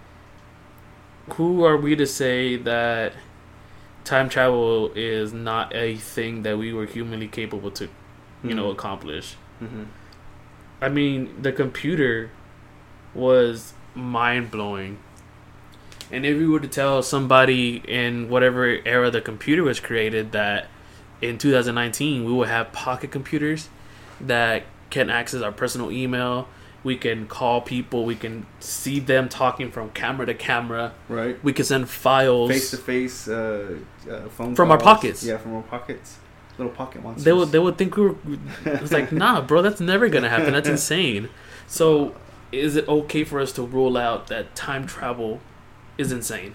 Who are we to say that... time travel is not a thing that we were humanly capable to... you know, accomplish. Mm-hmm. I mean, the computer was mind-blowing. And if you were to tell somebody in whatever era the computer was created that in two thousand nineteen we will have pocket computers that can access our personal email, we can call people, we can see them talking from camera to camera. Right. We can send files. Face-to-face uh, uh, phone From calls. our pockets. Yeah, from our pockets. Little pocket monsters. They would they would think we were. It's like, nah, bro, that's never gonna happen. That's insane. So, is it okay for us to rule out that time travel is insane?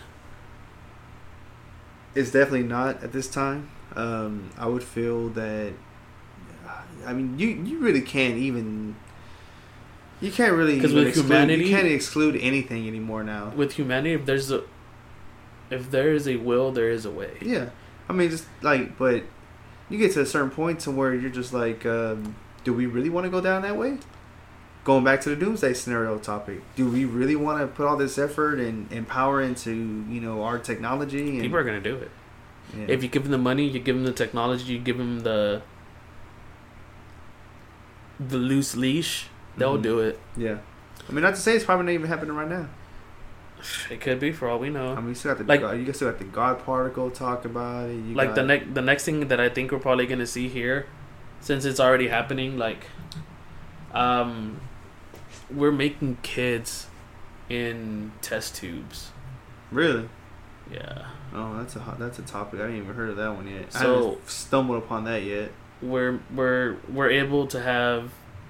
It's definitely not at this time. Um, I would feel that. I mean, you you really can't even. You can't really because with exclude, humanity, you can't exclude anything anymore now. With humanity, if there's a, if there is a will, there is a way. Yeah, I mean, just like, but. You get to a certain point to where you're just like, um, do we really want to go down that way? Going back to the doomsday scenario topic, do we really want to put all this effort and, and power into, you know, our technology? And, people are going to do it. Yeah. If you give them the money, you give them the technology, you give them the the loose leash, they'll mm-hmm. do it. Yeah. I mean, not to say it's probably not even happening right now. It could be, for all we know. I mean, you still got the like, God, you still got the God particle talk about it. You like got, the next the next thing that I think we're probably gonna see here, since it's already happening, like, um, we're making kids in test tubes. Really? Yeah. Oh, that's a hot, that's a topic. I haven't even heard of that one yet. So, I haven't stumbled upon that yet. We're we're we're able to have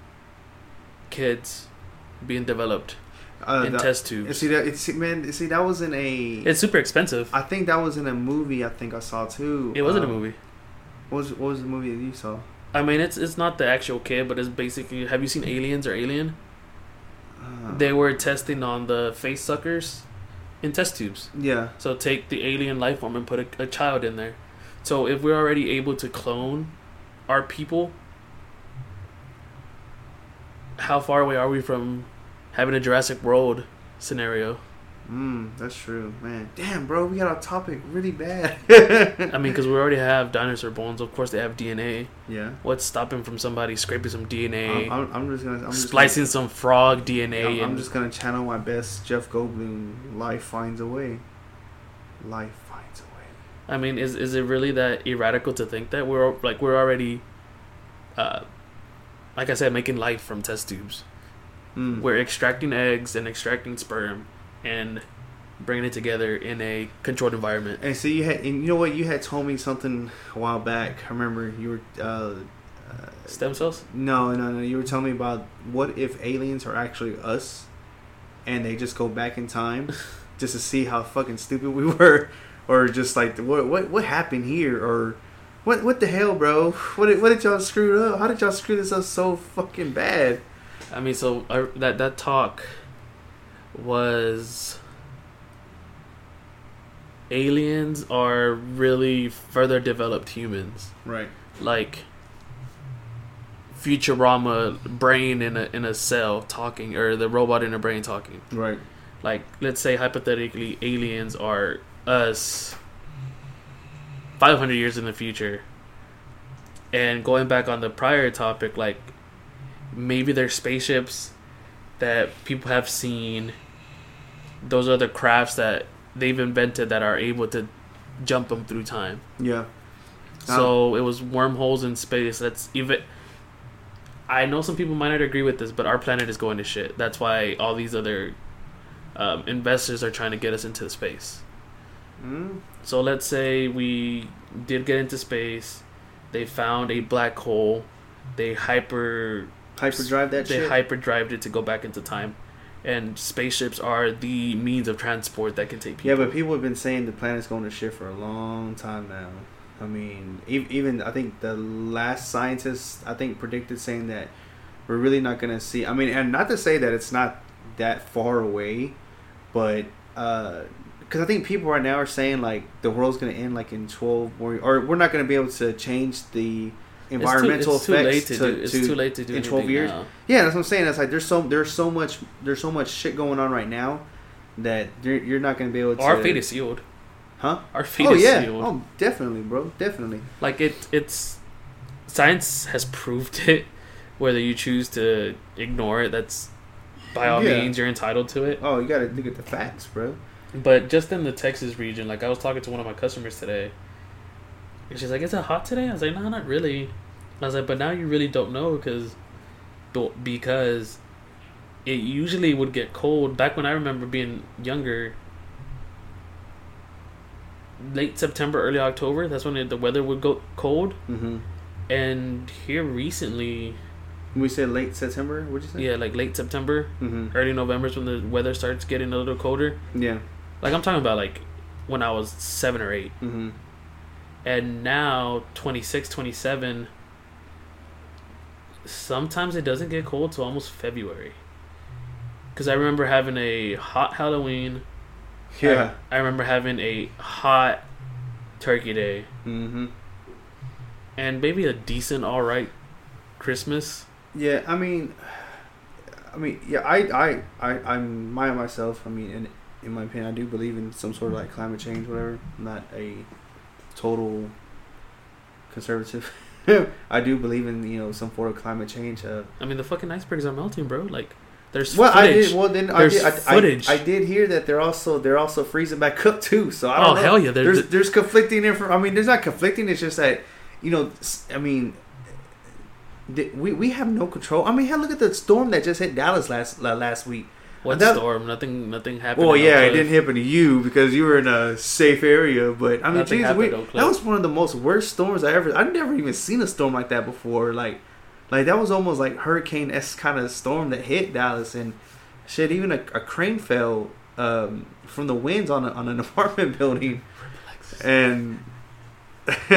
kids being developed. Uh, in that, test tubes. See that? It's, man, see that was in a. It's super expensive. I think that was in a movie. I think I saw too. It wasn't um, a movie. What was what was the movie that you saw? I mean, it's it's not the actual kid, but it's basically. Have you seen Aliens or Alien? Uh, They were testing on the face suckers in test tubes. yeah. So take the alien life form and put a, a child in there. So if we're already able to clone our people, how far away are we from having a Jurassic World scenario? Mm, that's true, man. Damn, bro, we got off topic really bad. I mean, because we already have dinosaur bones. Of course, they have D N A. Yeah. What's stopping from somebody scraping some D N A, I'm, I'm, I'm just gonna I'm just splicing gonna, some frog D N A? I'm, I'm and just gonna channel my best Jeff Goldblum. Life finds a way. Life finds a way. I mean, is is it really that erradical to think that we're like we're already, uh, like I said, making life from test tubes? Mm. We're extracting eggs and extracting sperm and bringing it together in a controlled environment. And so you had, and you know what? You had told me something a while back. I remember you were. Uh, uh, Stem cells? no, no, no. You were telling me about what if aliens are actually us, and they just go back in time, just to see how fucking stupid we were, or just like what what what happened here, or what what the hell, bro? What did, what did y'all screw up? How did y'all screw this up so fucking bad? I mean, so uh, that that talk was aliens are really further developed humans, Right. like Futurama brain in a in a cell talking, or the robot in a brain talking. Right. Like, let's say hypothetically, aliens are us five hundred years in the future, and going back on the prior topic, like maybe there's spaceships that people have seen. Those are the crafts that they've invented that are able to jump them through time. Yeah. So it was wormholes in space. That's even. I know some people might not agree with this, but our planet is going to shit. That's why all these other um, investors are trying to get us into space. Mm. So let's say we did get into space. They found a black hole. They hyper Hyperdrive that they shit. hyperdrived it to go back into time. And spaceships are the means of transport that can take people. Yeah, but people have been saying the planet's going to shit for a long time now. I mean, e- even I think the last scientists I think predicted saying that we're really not going to see. I mean, and not to say that it's not that far away, but because I think people right now are saying like the world's going to end like in twelve or or we're not going to be able to change the environmental it's too, it's effects too late to, to, do. It's to too late to do in twelve years. now. Yeah, that's what I'm saying. It's like there's so there's so much there's so much shit going on right now that you're, you're not going to be able to. Our fate is sealed. Huh? Our fate Oh is yeah. sealed. Oh, definitely, bro. Definitely. Like it, it's science has proved it. Whether you choose to ignore it, that's by all Yeah. means you're entitled to it. Oh, you got to look at the facts, bro. But just in the Texas region, like I was talking to one of my customers today, and she's like, "Is it hot today?" I was like, "No, not really." I was like, "But now you really don't know because because it usually would get cold. Back when I remember being younger, late September, early October, that's when it, the weather would go cold. Mm-hmm. And here recently, We said late September. What'd you say? yeah, like late September, Mm-hmm. early November is when the weather starts getting a little colder. Yeah. Like I'm talking about like when I was seven or eight. Mm-hmm. And now twenty-six, twenty-seven, sometimes it doesn't get cold till almost February. Because I remember having a hot Halloween. Yeah. I, I remember having a hot Turkey Day. Mm-hmm. And maybe a decent, alright Christmas. Yeah. I mean, I mean, yeah. I, I, I, I'm my myself. I mean, in in my opinion, I do believe in some sort of like climate change, whatever. I'm not a total conservative. I do believe in you know some form of climate change. Uh, I mean, the fucking icebergs are melting, bro. Like, there's well, I footage. did. Well, then I There's did. I, footage. I, I did hear that they're also they're also freezing back up too. So I don't Oh, know. hell yeah, they're- There's there's conflicting info. I mean, there's not conflicting. It's just that you know. s- I mean, th- we we have no control. I mean, hell, look at the storm that just hit Dallas last la- last week. What that- storm? Nothing. Nothing happened. Well, in yeah, Oak it Cliff. didn't happen to you because you were in a safe area. But I mean, Nothing geez, happened we, to Oak Cliff. that was one of the most worst storms I ever. I've never even seen a storm like that before. Like, like that was almost like hurricane s kind of storm that hit Dallas and shit. Even a, a crane fell um, from the winds on a, on an apartment building, and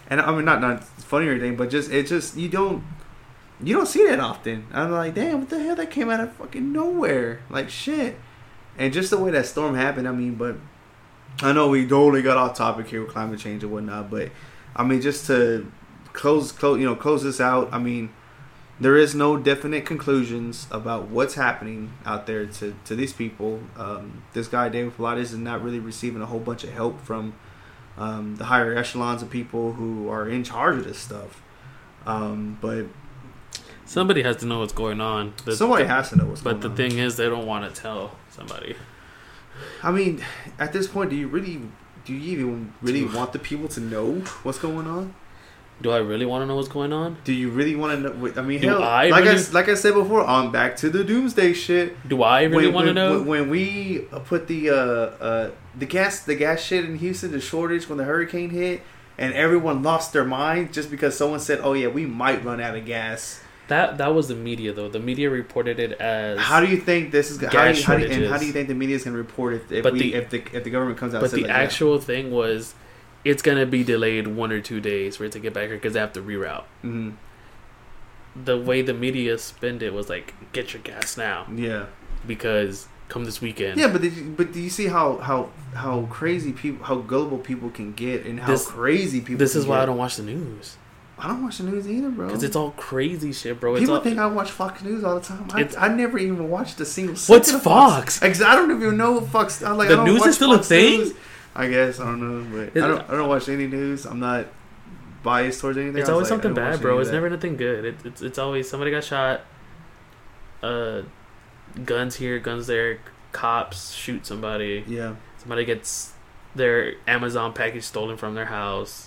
and I mean not not funny or anything, but just it just you don't you don't see that often. I'm like, damn, what the hell? That came out of fucking nowhere, like shit. And just the way that storm happened, I mean, but I know we totally got off topic here with climate change and whatnot, but I mean, just to close, close, you know, close this out. I mean, there is no definite conclusions about what's happening out there to, to these people. Um, this guy, David Pilates, is not really receiving a whole bunch of help from um, the higher echelons of people who are in charge of this stuff. Um, but somebody has to know what's going on. The, somebody the, has to know what's going going on. But the thing is, they don't want to tell somebody. I mean, at this point, do you really, do you even really want the people to know what's going on? Do I really want to know what's going on? Do you really want to know? I mean, do hell, I like really, I like I said before, on back to the doomsday shit. Do I really when, want to when, know? When, when we put the uh, uh, the gas the gas shit in Houston, the shortage when the hurricane hit, and everyone lost their mind just because someone said, "Oh yeah, we might run out of gas." That that was the media though. The media reported it as. How do you think this is? How do you, how do you, and how do you think the media is going to report it if but we the, if the if the government comes out? But and the like, actual yeah. thing was, it's gonna be delayed one or two days for it to get back here because they have to reroute. Mm-hmm. The way the media spent it was like, get your gas now. Yeah. Because come this weekend. Yeah, but did you, but do you see how, how how crazy people, how gullible people can get, and how this, crazy people? This can is why get. I don't watch the news. I don't watch the news either, bro. Because it's all crazy shit, bro. It's People all, think I watch Fox News all the time. I, I never even watched a single. What's Fox? Fox? I don't even know what Fox. I'm like, the I don't news watch is still Fox a thing. News. I guess I don't know, but it, I don't. I don't watch any news. I'm not biased towards anything. It's always like, something bad, bro. It's that. never anything good. It, it's it's always somebody got shot. Uh, guns here, guns there. Cops shoot somebody. Yeah. Somebody gets their Amazon package stolen from their house.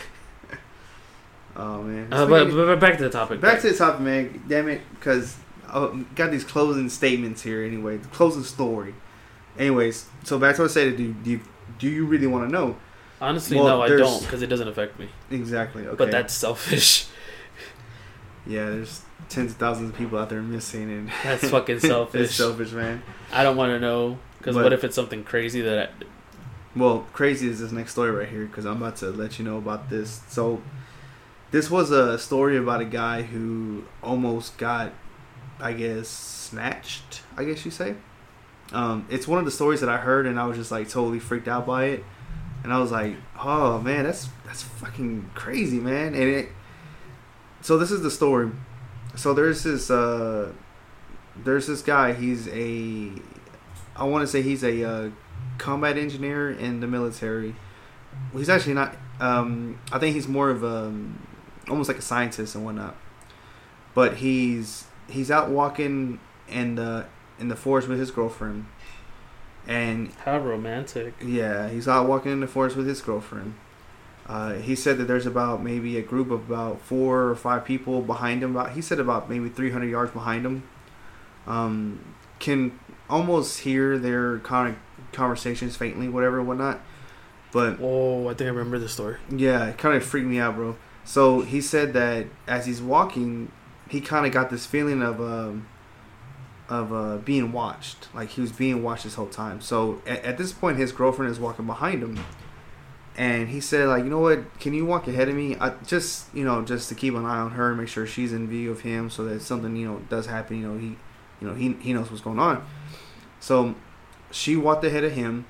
Oh man. Uh, but, but back to the topic. Back to the topic, man. Damn it, because I got these closing statements here. Anyway, the closing story. Anyways, so back to what I said. Do you, do you, do you really want to know? Honestly, well, no, I don't, because it doesn't affect me. Exactly. Okay. But that's selfish. Yeah, there's tens of thousands of people out there missing, and that's fucking selfish. It's selfish, man. I don't want to know, because what if it's something crazy that? I... Well, crazy is this next story right here, because I'm about to let you know about this. So. This was a story about a guy who almost got, I guess, snatched, I guess you say. Um, it's one of the stories that I heard, and I was just, like, totally freaked out by it. And I was like, oh, man, that's that's fucking crazy, man. And it... So this is the story. So there's this, uh... There's this guy, he's a... I want to say he's a uh, combat engineer in the military. He's actually not... Um, I think he's more of a... almost like a scientist and whatnot, but he's he's out walking in the in the forest with his girlfriend, and how romantic. Yeah, he's out walking in the forest with his girlfriend. Uh, he said that there's about maybe a group of about four or five people behind him. About he said about maybe three hundred yards behind him. Um, can almost hear their kind of conversations faintly, whatever, whatnot. But oh, I think I remember the story. Yeah, it kind of freaked me out, bro. So he said that as he's walking, he kind of got this feeling of um, of uh, being watched. Like he was being watched this whole time. So at, at this point, his girlfriend is walking behind him, and he said, like, you know what? Can you walk ahead of me? I just, you know, just to keep an eye on her, make sure she's in view of him, so that if something, you know, does happen, you know, he, you know, he he knows what's going on. So she walked ahead of him,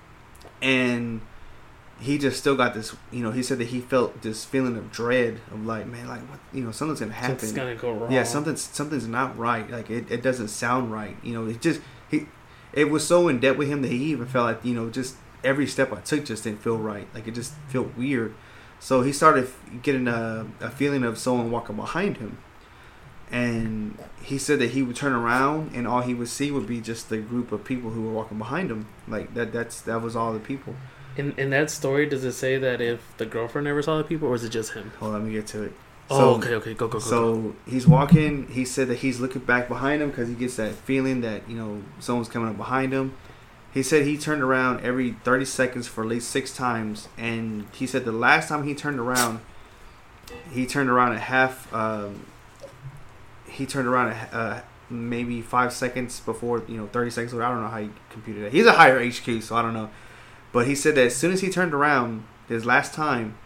and he just still got this, you know, he said that he felt this feeling of dread of like, man, like, what, you know, something's going to happen. Something's going to go wrong. Yeah, something's, something's not right. Like, it, it doesn't sound right. You know, it just, he, it was so in depth with him that he even felt like, you know, just every step I took just didn't feel right. Like, it just felt weird. So he started getting a, a feeling of someone walking behind him. And he said that he would turn around and all he would see would be just the group of people who were walking behind him. Like, that, that's, that was all the people. In in that story, does it say that if the girlfriend never saw the people, or is it just him? Hold on, let me get to it. Oh, so, okay, okay, go, go, go. So go. he's walking. He said that he's looking back behind him because he gets that feeling that, you know, someone's coming up behind him. He said he turned around every thirty seconds for at least six times, and he said the last time he turned around, he turned around at half. Um, he turned around at uh, maybe five seconds before, you know, thirty seconds. I don't know how he computed that. He's a higher H Q, so I don't know. But he said that as soon as he turned around, his last time,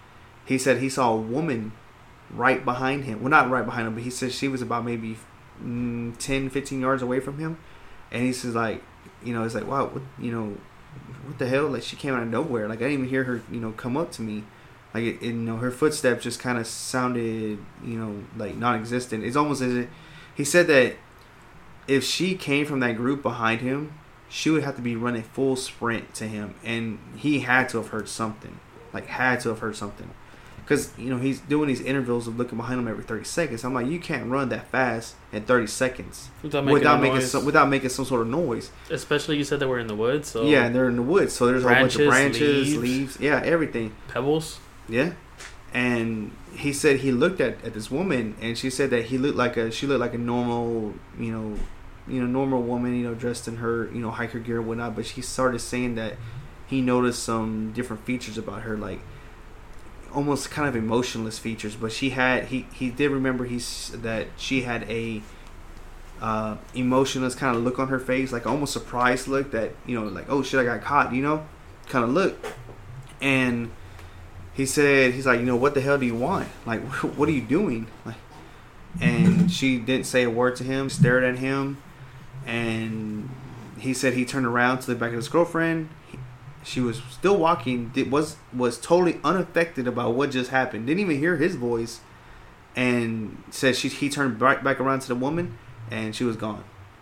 he said he saw a woman right behind him. Well, not right behind him, but he said she was about maybe mm, ten, fifteen yards away from him. And he says, like, you know, it's like, wow, what, you know, what the hell? Like, she came out of nowhere. Like, I didn't even hear her, you know, come up to me. Like, it, it, you know, her footsteps just kind of sounded, you know, like non-existent. It's almost as if he said that if she came from that group behind him, she would have to be running full sprint to him, and he had to have heard something. Like, had to have heard something. Because, you know, he's doing these intervals of looking behind him every thirty seconds. I'm like, you can't run that fast in thirty seconds without making, without making, noise. some, without making some sort of noise. Especially you said that we're in the woods. So yeah, and they're in the woods. So there's branches, a whole bunch of branches, leaves, leaves. Yeah, everything. Pebbles. Yeah. And he said he looked at, at this woman, and she said that he looked like a she looked like a normal, you know, you know, normal woman, you know, dressed in her, you know, hiker gear and whatnot. But she started saying that he noticed some different features about her, like almost kind of emotionless features. But she had he he did remember he's that she had a uh, emotionless kind of look on her face, like almost surprised look that, you know, like, oh shit, I got caught, you know, kind of look. And he said, he's like, you know, what the hell do you want? Like, what are you doing? Like, and she didn't say a word to him, stared at him, and he said he turned around to look back at his girlfriend. He, she was still walking, it was was totally unaffected about what just happened, didn't even hear his voice, and said she he turned back, back around to the woman, and she was gone.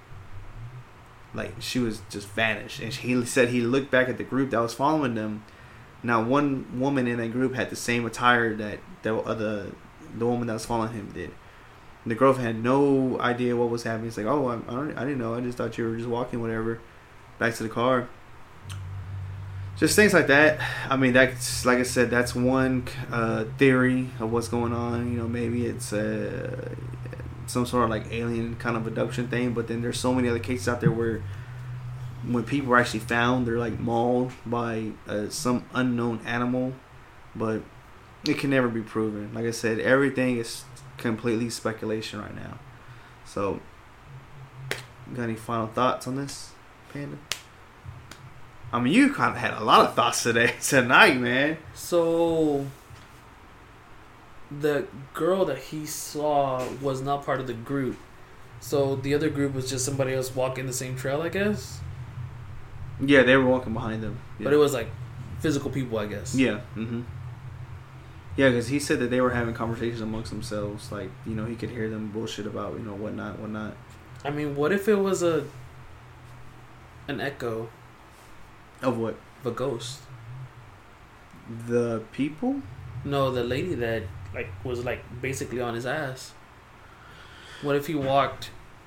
Like, she was just vanished. And he said he looked back at the group that was following them. Now, one woman in that group had the same attire that the other, the woman that was following him did. And the girlfriend had no idea what was happening. It's like, oh, I, I, don't, I didn't know. I just thought you were just walking, whatever. Back to the car. Just things like that. I mean, that's, like I said, that's one uh, theory of what's going on. You know, maybe it's uh, some sort of like alien kind of abduction thing. But then there's so many other cases out there where when people are actually found, they're like mauled by uh, some unknown animal, but it can never be proven. Like I said, everything is completely speculation right now. So, got any final thoughts on this, Panda? I mean, you kind of had a lot of thoughts today, tonight, man. So, the girl that he saw was not part of the group. So, the other group was just somebody else walking the same trail, I guess? Yeah, they were walking behind them. Yeah. But it was like physical people, I guess. Yeah. Mm-hmm. Yeah, because he said that they were having conversations amongst themselves. Like, you know, he could hear them bullshit about, you know, whatnot, whatnot. I mean, what if it was a an echo of what? Of a ghost. The people? No, the lady that like was like basically on his ass. What if he walked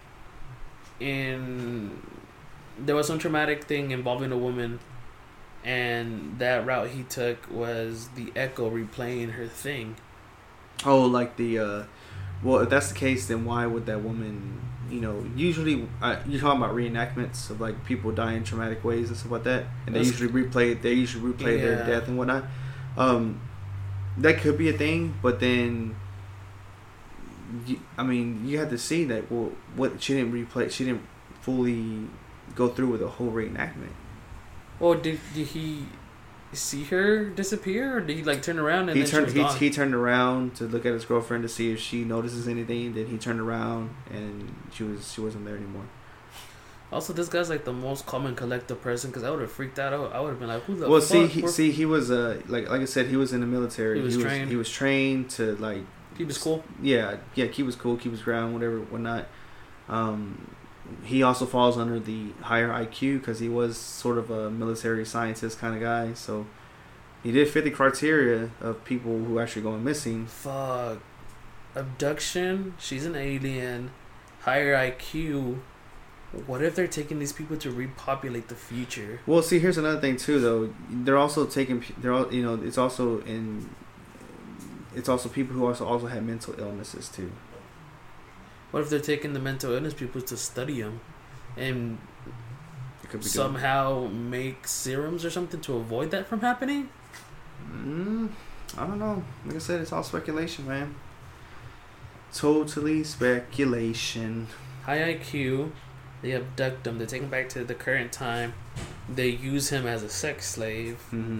in? There was some traumatic thing involving a woman, and that route he took was the echo replaying her thing. Oh, like the, uh, well, if that's the case, then why would that woman, you know, usually, uh, you're talking about reenactments of, like, people dying in traumatic ways and stuff like that, and they that's, usually replay, they usually replay yeah. their death and whatnot. Um, that could be a thing, but then, you, I mean, you have to see that, well, what, she didn't replay, she didn't fully go through with a whole reenactment. Well, did, did he see her disappear, or did he like turn around and he then turned she was he, gone? he turned around to look at his girlfriend to see if she notices anything. Then he turned around and she was she wasn't there anymore. Also, this guy's like the most calm and collected person, because I would have freaked out. I would have been like, "Who the well, fuck?" Well, see, he, see, he was uh like like I said, he was in the military. He was he trained. Was, he was trained to like keep his cool. Yeah, yeah, keep his cool, keep his ground, whatever, whatnot. Um. He also falls under the higher I Q because he was sort of a military scientist kind of guy. So he did fit the criteria of people who actually going missing. Fuck. Abduction. She's an alien. Higher I Q. What if they're taking these people to repopulate the future? Well, see, here's another thing too, though. They're also taking. They're all, you know, it's also in. It's also people who also also have mental illnesses too. What if they're taking the mental illness people to study them and somehow good. make serums or something to avoid that from happening? Mm, I don't know. Like I said, it's all speculation, man. Totally speculation. High I Q. They abduct him. They take him back to the current time. They use him as a sex slave. Mm-hmm.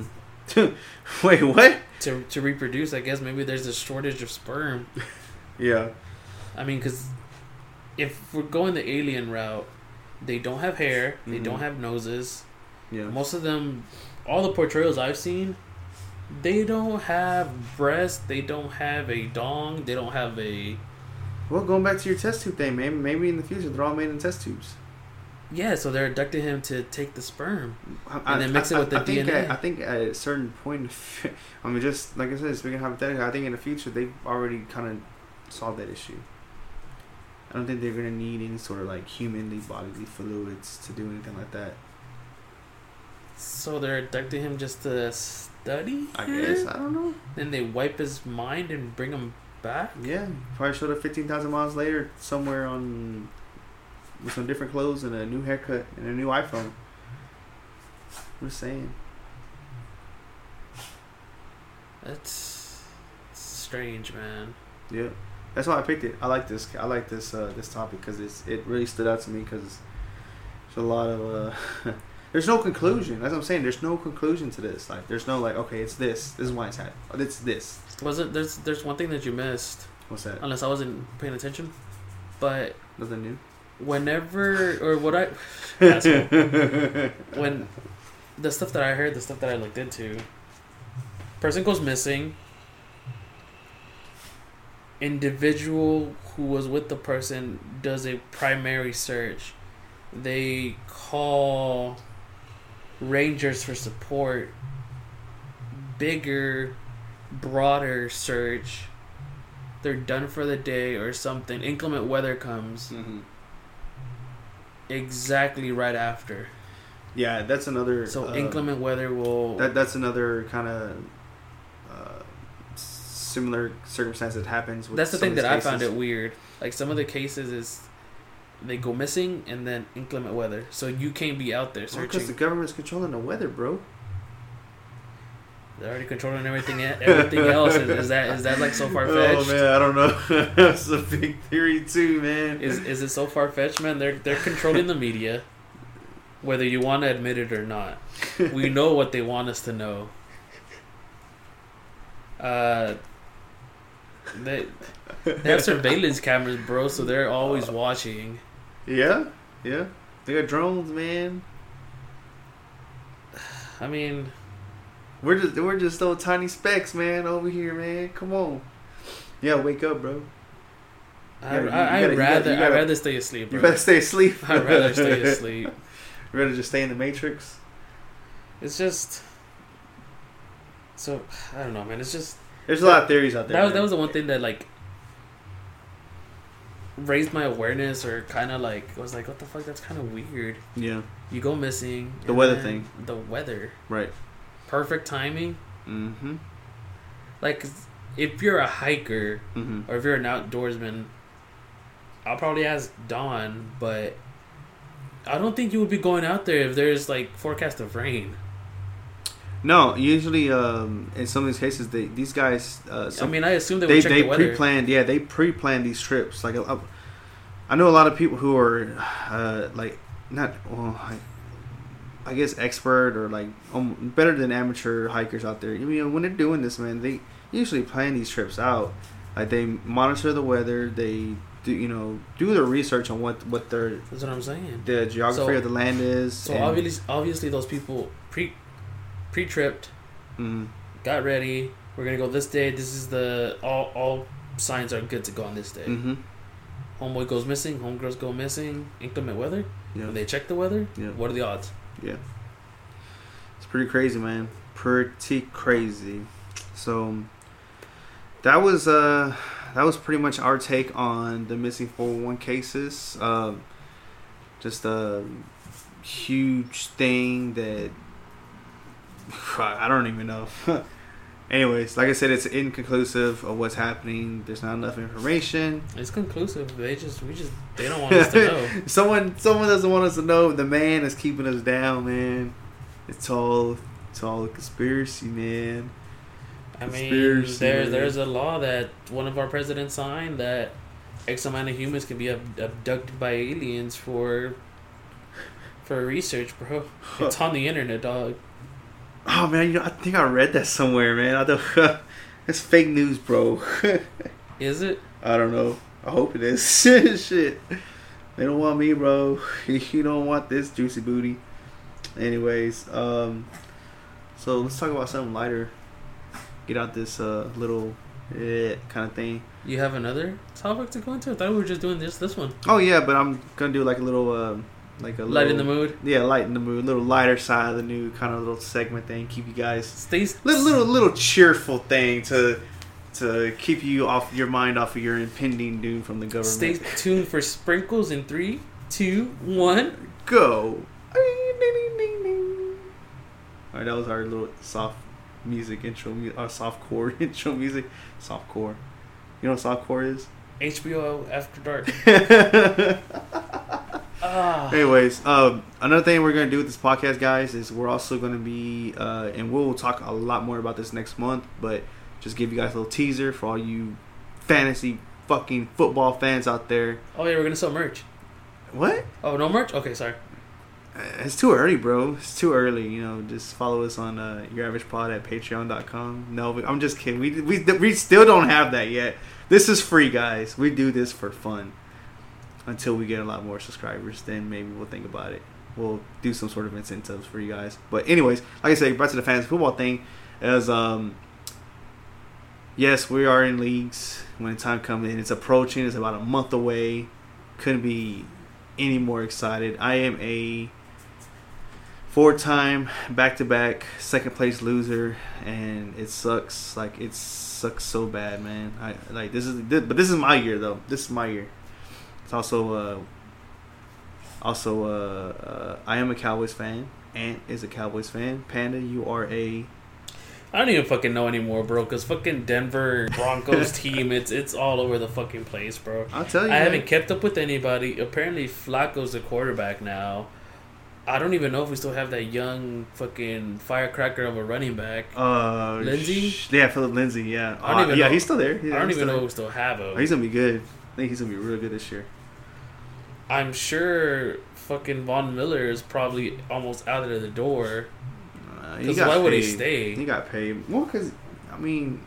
Wait, what? To to reproduce, I guess maybe there's a shortage of sperm. Yeah. I mean, because if we're going the alien route, they don't have hair, they Mhm. don't have noses. Yeah. Most of them, all the portrayals I've seen, they don't have breasts, they don't have a dong, they don't have a... Well, going back to your test tube thing, maybe, maybe in the future they're all made in test tubes. Yeah, so they're abducting him to take the sperm. I, And then mix it with the I think D N A. At, I think at a certain point, I mean, just like I said, speaking hypothetically, I think in the future they've already kind of solved that issue. I don't think they're gonna need any sort of like humanly bodily fluids to do anything like that. So they're abducting him just to study I him? guess I don't know. Then they wipe his mind and bring him back? Yeah, probably showed up fifteen thousand miles later somewhere on with some different clothes and a new haircut and a new iPhone. I'm just saying. That's strange, man. Yeah, that's why I picked it. I like this. I like this. Uh, this topic because it's it really stood out to me because there's a lot of. Uh, there's no conclusion. That's what I'm saying. There's no conclusion to this. Like, there's no like, okay, it's this. This is why it's happening. It's this. Wasn't there's there's one thing that you missed, What's that? unless I wasn't paying attention, but Nothing new. whenever or what I asshole. when the stuff that I heard, the stuff that I looked into, person goes missing. Individual who was with the person does a primary search. They call rangers for support. Bigger, broader search. They're done for the day or something. Inclement weather comes Mm-hmm. exactly right after. Yeah, that's another. So uh, inclement weather will. That that's another kind of uh, similar circumstance that happens. With That's the some thing of that these I found cases. it weird. Like some of the cases is they go missing and then inclement weather, so you can't be out there Well, searching. because the government's controlling the weather, bro. They're already controlling everything. Everything else is, is that is that like so far fetched? Oh man, I don't know. That's a big theory too, man. Is is it so far fetched, man? They're they're controlling the media, whether you want to admit it or not. We know what they want us to know. Uh, they they have surveillance cameras, bro, so they're always watching. Yeah, yeah. They got drones, man. I mean, We're just we're just little tiny specks, man, over here, man. Come on. Yeah, wake up, bro. I, You gotta- you I, I'd gotta- you rather gotta- you I'd gotta- rather stay asleep, bro. You better stay asleep. I'd rather stay asleep. You rather just stay in the Matrix. It's just so I don't know, man. It's just There's a lot of theories out there. that was man. that was the one thing that like raised my awareness, or kind of like was like, what the fuck? That's kind of weird. Yeah, You go missing. The and weather then thing. The weather. right. Perfect timing. Mm-hmm. Like, if you're a hiker Mm-hmm. or if you're an outdoorsman, I'll probably ask Dawn, but I don't think you would be going out there if there's like forecast of rain. No, usually um, in some of these cases, they these guys. Uh, some, I mean, I assume they they would check they the weather. pre-planned. Yeah, they pre-planned these trips. Like, I, I know a lot of people who are uh, like not well, I, I guess expert or like um, better than amateur hikers out there. You know, when they're doing this, man, they usually plan these trips out. Like, they monitor the weather. They do, you know, do their research on what what their That's what I'm saying. the geography So- of the land is. So and- obviously, obviously, those people pre pre-tripped, Mhm. got ready. We're gonna go this day. This is the all all signs are good to go on this day. Mhm. Homeboy goes missing. Homegirls go missing. Inclement weather. Yeah. When they check the weather, Yeah. what are the odds? Yeah. It's pretty crazy, man. Pretty crazy. So that was uh that was pretty much our take on the missing four one one cases. Um just a huge thing that I don't even know. Anyways, like I said, it's inconclusive of what's happening. There's not enough information. It's conclusive. They just we just they don't want us to know. someone someone doesn't want us to know. The man is keeping us down, man. It's all it's all a conspiracy, man. I mean, Conspiracy, there man. there's a law that one of our presidents signed that X amount of humans can be ab- abducted by aliens for for research, bro. It's on the internet, dog. Oh man, you know I think I read that somewhere, man. I don't. It's fake news, bro. Is it? I don't know. I hope it is. Shit. They don't want me, bro. You don't want this juicy booty. Anyways, um, so let's talk about something lighter. Get out this uh, little eh, kind of thing. You have another topic to go into? I thought we were just doing this this one. Oh yeah, but I'm gonna do like a little, uh, like a light little, in the mood. Yeah, light in the mood. A little lighter side of the new kind of little segment thing. Keep you guys Stay little little little cheerful thing to to keep you off your mind off of your impending doom from the government. Stay tuned for sprinkles in three, two, one, go. All right, that was our little soft music intro, our soft core intro music. Soft core. You know what soft core is? H B O After Dark. ah. Anyways, um, another thing we're gonna do with this podcast, guys, is we're also gonna be, uh, and we'll talk a lot more about this next month, but just give you guys a little teaser for all you fantasy fucking football fans out there. Oh yeah, we're gonna sell merch. What? Oh, no merch? Okay, sorry. It's too early, bro. It's too early. You know, just follow us on uh, Your Average Pod at patreon dot com. No, I'm just kidding. We, we, we still don't have that yet. This is free, guys. We do this for fun. Until we get a lot more subscribers, then maybe we'll think about it. We'll do some sort of incentives for you guys. But anyways, like I said, back to the fantasy football thing. As um, yes, we are in leagues when the time comes in. It's approaching. It's about a month away. Couldn't be any more excited. I am a four-time back-to-back second-place loser, and it sucks. Like it sucks so bad, man. I like this is, this, but this is my year though. This is my year. It's also, uh, also, uh, uh, I am a Cowboys fan. Ant is a Cowboys fan. Panda, you are a. I don't even fucking know anymore, bro. Cause fucking Denver Broncos team, it's it's all over the fucking place, bro. I'll tell you. I man. haven't kept up with anybody. Apparently, Flacco's the quarterback now. I don't even know if we still have that young fucking firecracker of a running back. Uh, Lindsey? sh- yeah, Philip Lindsay. Yeah, I don't uh, even yeah, know. he's still there. Yeah, I don't he's even know still if we still have him. there. Oh, he's gonna be good. I think he's gonna be real good this year. I'm sure fucking Von Miller is probably almost out of the door. Uh, Because got why paid. would he stay? He got paid. Well, because I mean,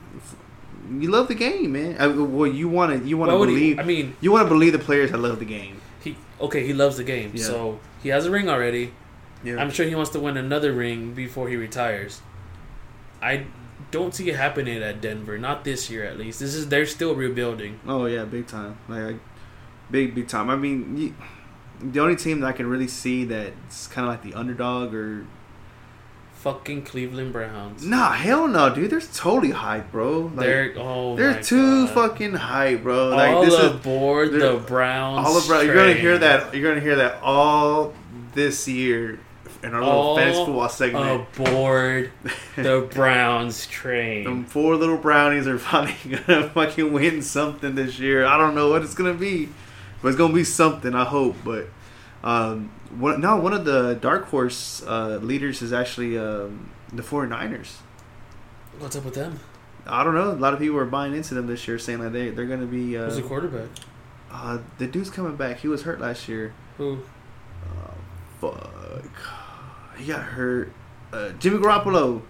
you love the game, man. I, well, you want to you want Why to would he- believe. I mean, you want to believe the players that love the game. he okay. He loves the game, Yeah. so he has a ring already. Yeah. I'm sure he wants to win another ring before he retires. I don't see it happening at Denver. Not this year, at least. This is they're still rebuilding. Oh yeah, big time. Like, like big big time. I mean, you, the only team that I can really see that's kind of like the underdog or Fucking Cleveland Browns. nah, hell no, dude. They're totally hype, bro. Like, they're oh they're my too God. fucking hype, bro. Like all this is aboard they're- the Browns. all of bro. You're gonna train. hear that. You're gonna hear that all this year in our little All fantasy football segment. aboard the Browns train. Them four little brownies are probably gonna fucking win something this year. I don't know what it's gonna be, but it's gonna be something. I hope. But um, one, no, one of the dark horse uh, leaders is actually um, the 49ers. What's up with them? I don't know. A lot of people are buying into them this year, saying that they they're gonna be. Uh, Who's the quarterback? uh, the dude's coming back. He was hurt last year. Who? Uh, fuck. He got hurt. Uh, Jimmy Garoppolo.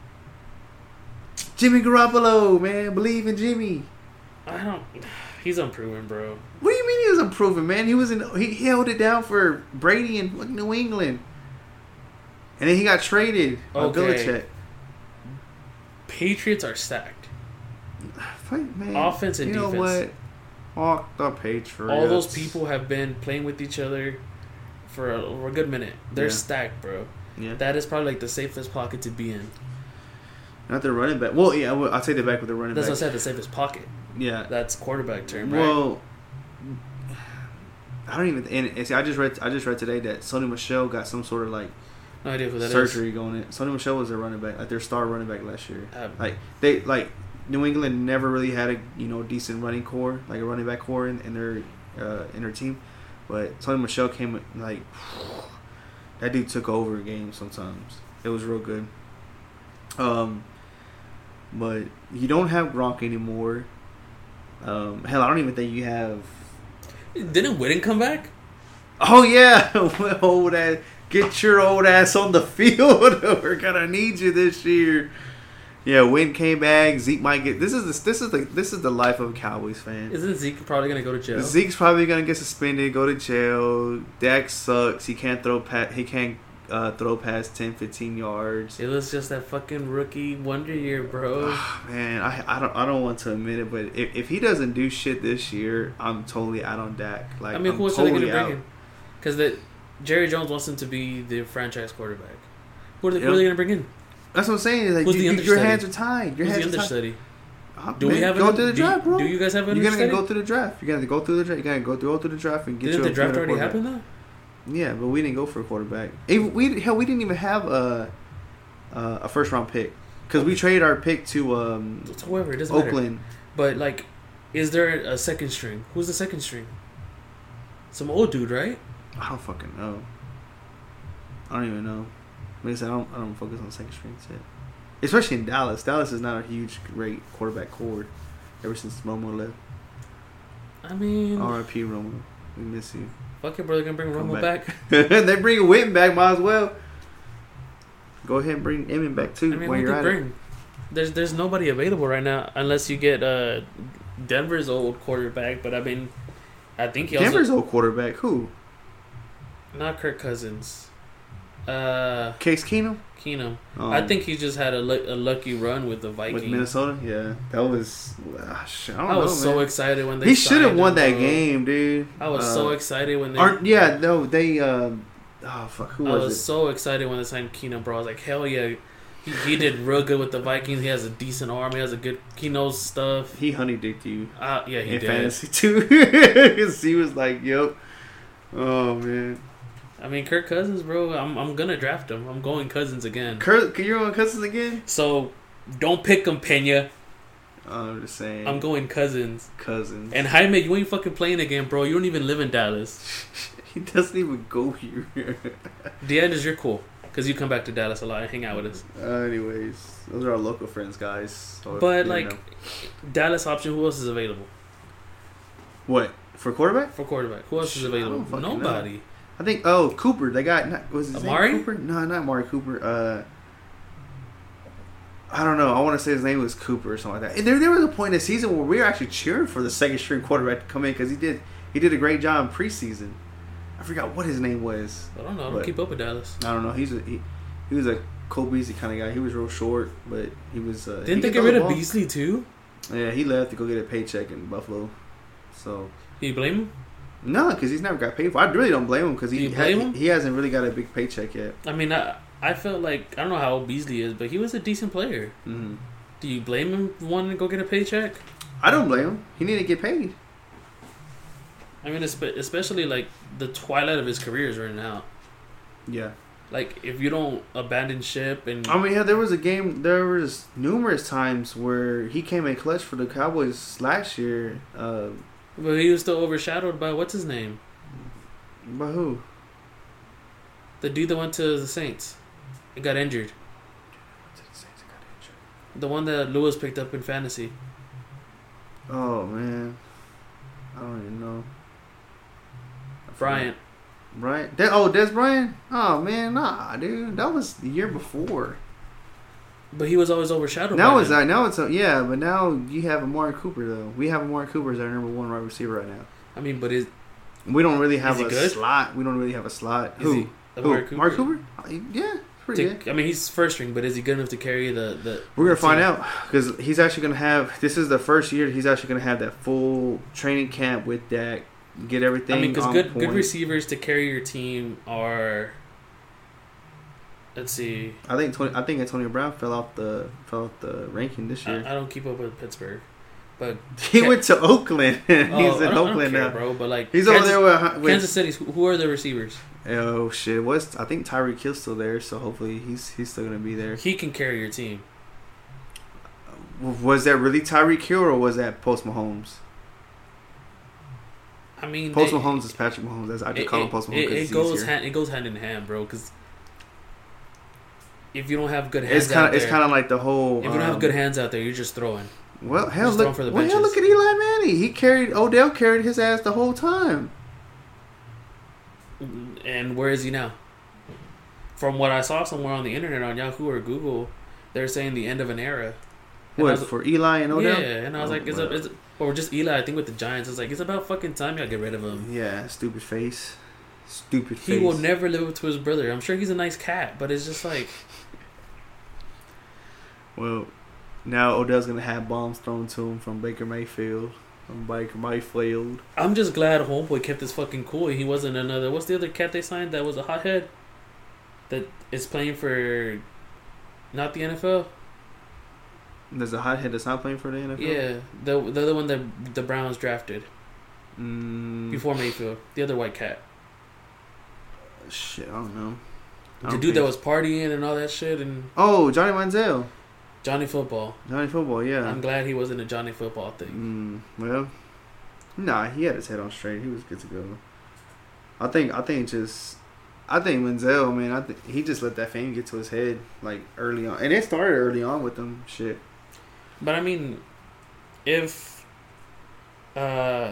Jimmy Garoppolo, man. Believe in Jimmy. I don't. He's unproven, bro. What do you mean he was improving, man? He was in. He held it down for Brady in fucking New England, and then he got traded by Okay. Belichick. Patriots are stacked. Fight, man. Offense and you know defense. what? Fuck the Patriots. All those people have been playing with each other for a, for a good minute. They're Yeah. stacked, bro. Yeah. That is probably like the safest pocket to be in. Not the running back. Well, yeah, I'll take that back with the running That's back. what I said, the safest pocket. Yeah. That's quarterback term, right? Well, I don't even. And, and see, I just read. I just read today that Sony Michel got some sort of like No idea who that is. surgery going in. Sony Michel was their running back, like their star running back last year. Uh, Like they like New England never really had a you know decent running core, like a running back core in, in their uh, in their team. But Sony Michel came like that dude took over a game sometimes. It was real good. Um, but you don't have Gronk anymore. Um, hell, I don't even think you have. Didn't Witten come back? Oh yeah, oh that Get your old ass on the field. We're gonna need you this year. Yeah, Wynn came back. Zeke might get. This is the, this is the this is the life of a Cowboys fan. Isn't Zeke probably gonna go to jail? Zeke's probably gonna get suspended, go to jail. Dak sucks. He can't throw pat. He can't uh, throw past ten, fifteen yards. It was just that fucking rookie wonder year, bro. Man, I I don't I don't want to admit it, but if, if he doesn't do shit this year, I'm totally out on Dak. Like I mean, I'm who else totally are they gonna out. bring in? Because that Jerry Jones wants him to be the franchise quarterback. Who are they, Yep. who are they gonna bring in? That's what I'm saying. Is like Who's you, the you- your understudy? hands are tied. Your Who's the hands are tied. understudy? Uh, Do man, we have go an, through the do, draft, bro? Do you guys have an You're gonna understudy? go through the draft. You're gonna go through the draft. You gotta go through, go through the draft and get Didn't your the draft better already quarterback. happen though? Yeah, but we didn't go for a quarterback. Even, we hell, we didn't even have a uh, a first round pick because we traded our pick to um, It's whoever, it doesn't matter. Oakland. But like, is there a second string? Who's the second string? Some old dude, right? I don't fucking know. I don't even know. Like I said, I don't. I don't focus on second string shit. Especially in Dallas. Dallas is not a huge, great quarterback core. Ever since Romo left. I mean, R I P Romo. We miss you. fuck it, bro. They're gonna bring Come Romo back. back. They bring Witten back. Might as well. Go ahead and bring Emmett back too. I mean, while who you're could at it. bring? There's there's nobody available right now unless you get uh Denver's old quarterback. But I mean, I think he also Denver's old quarterback. Who? not Kirk Cousins. Uh, Case Keenum. Keenum. Um, I think he just had a, lu- a lucky run with the Vikings. with Minnesota. Yeah, that was. Uh, shit, I, don't I was know, so man. excited when they. He should have signed won him, that bro. game, dude. I was Uh, so excited when they. Aren't yeah? No, they. Um, oh fuck, who I was, was it? so excited when they signed Keenum, bro. I was like, hell yeah. He, he did real good with the Vikings. He has a decent arm. He has a good. He knows stuff. He honeydicked you Uh, yeah, he in did. fantasy too, because he was like, "Yep." Oh man, I mean, Kirk Cousins, bro. I'm I'm gonna draft him. I'm going Cousins again. Kurt, can you on Cousins again? So don't pick him, Pena. I'm just saying. I'm going Cousins. Cousins, And Jaime, you ain't fucking playing again, bro. You don't even live in Dallas. he doesn't even go here. DeAndres, you're cool because you come back to Dallas a lot and hang out with us. uh, anyways, those are our local friends, guys. So, But you like, know. Dallas option. Who else is available what for quarterback? for quarterback? Who else is I available? don't fucking know. Nobody. I think oh Cooper. They got not, was his Amari? name Cooper? No, not Amari Cooper. Uh, I don't know. I want to say his name was Cooper or something like that. And there, there was a point in the season where we were actually cheering for the second string quarterback to come in because he did he did a great job in preseason. I forgot what his name was. I don't know. I don't But- keep up with Dallas. I don't know. He's a he, he was a Cole Beasley kind of guy. He was real short, but he was. Uh, Didn't he they could get throw rid the of ball. Beasley too? Yeah, he left to go get a paycheck in Buffalo. So Do you blame him? no, because he's never got paid for. I really don't blame him because Do he you ha- blame him? he hasn't really got a big paycheck yet. I mean, I I felt like I don't know how old Beasley is, but he was a decent player. hmm Do you blame him for wanting to go get a paycheck? I don't blame him. He needed to get paid. I mean, espe- especially like the twilight of his career is right now. Yeah. Like, if you don't abandon ship and I mean, yeah, there was a game. There was numerous times where he came in clutch for the Cowboys last year. Uh, but he was still overshadowed by what's his name, by who? the dude that went to the Saints and got injured, the one that Lewis picked up in fantasy. Oh man, I don't even know. Bryant. Bryant. De- oh, Des Bryant. Oh man, nah, dude, that was the year before. But he was always overshadowed. Now by it's him. uh, now it's uh, yeah, but now you have Amari Cooper though. We have Amari Cooper as our number one wide receiver right now. I mean, but is We don't really have Is he a good? slot. We don't really have a slot. Is Who? he- Who? Amari Cooper? Amari Cooper? Uh, Yeah, pretty good. to, I mean, he's first string, but is he good enough to carry the the? We're gonna the find team? out because he's actually gonna have. This is the first year he's actually gonna have that full training camp with Dak. Get everything. I mean, because on good point. good receivers to carry your team are. Let's see. I think Tony, I think Antonio Brown fell off the fell off the ranking this I, year. I don't keep up with Pittsburgh, but he went to Oakland. he's oh, in I don't, I don't Oakland care, now, bro. But like He's Kansas, over there with, with Kansas City. Who are the receivers? Oh shit! What's I think Tyreek Hill's still there, so hopefully he's he's still gonna be there. He can carry your team. Was that really Tyreek Hill or was that Post Mahomes? I mean, Post they- Mahomes is Patrick Mahomes. That's, I just it, call him it- Post Mahomes It, because it it's goes easier. hand. It goes hand in hand, bro. Because if you don't have good hands It's kind out of it's there, kind of like the whole. if you don't um, have good hands out there, you're just throwing. Well, hell, Just look, throwing for the well, hell, benches. look at Eli Manning. He carried Odell carried his ass the whole time. And where is he now? from what I saw somewhere on the internet on Yahoo or Google, they're saying the end of an era. And What, was, for Eli and Odell? Yeah, and I was oh, like, it's, well. a, it's a, or just Eli. I think with the Giants, it's like it's about fucking time y'all get rid of him. Yeah, stupid face. Stupid He face. will never live up to his brother. I'm sure he's a nice cat, but it's just like, well, now Odell's gonna have bombs thrown to him from Baker Mayfield. From Baker Mayfield. I'm just glad Homeboy kept his fucking cool. He wasn't another. What's the other cat they signed that was a hothead? That is playing for, not the N F L. There's a hothead that's not playing for the N F L. Yeah, the the other one that the Browns drafted Mm, before Mayfield. The other white cat. shit, I don't know. I The don't dude that think- was partying and all that shit and Oh, Johnny Manziel. Johnny Football. Johnny Football, yeah. I'm glad he wasn't a Johnny Football thing. Mm, well, nah, he had his head on straight. He was good to go. I think. I think just. I think Manziel, man. I think he just let that fame get to his head like early on, and it started early on with him. Shit. But I mean, if uh,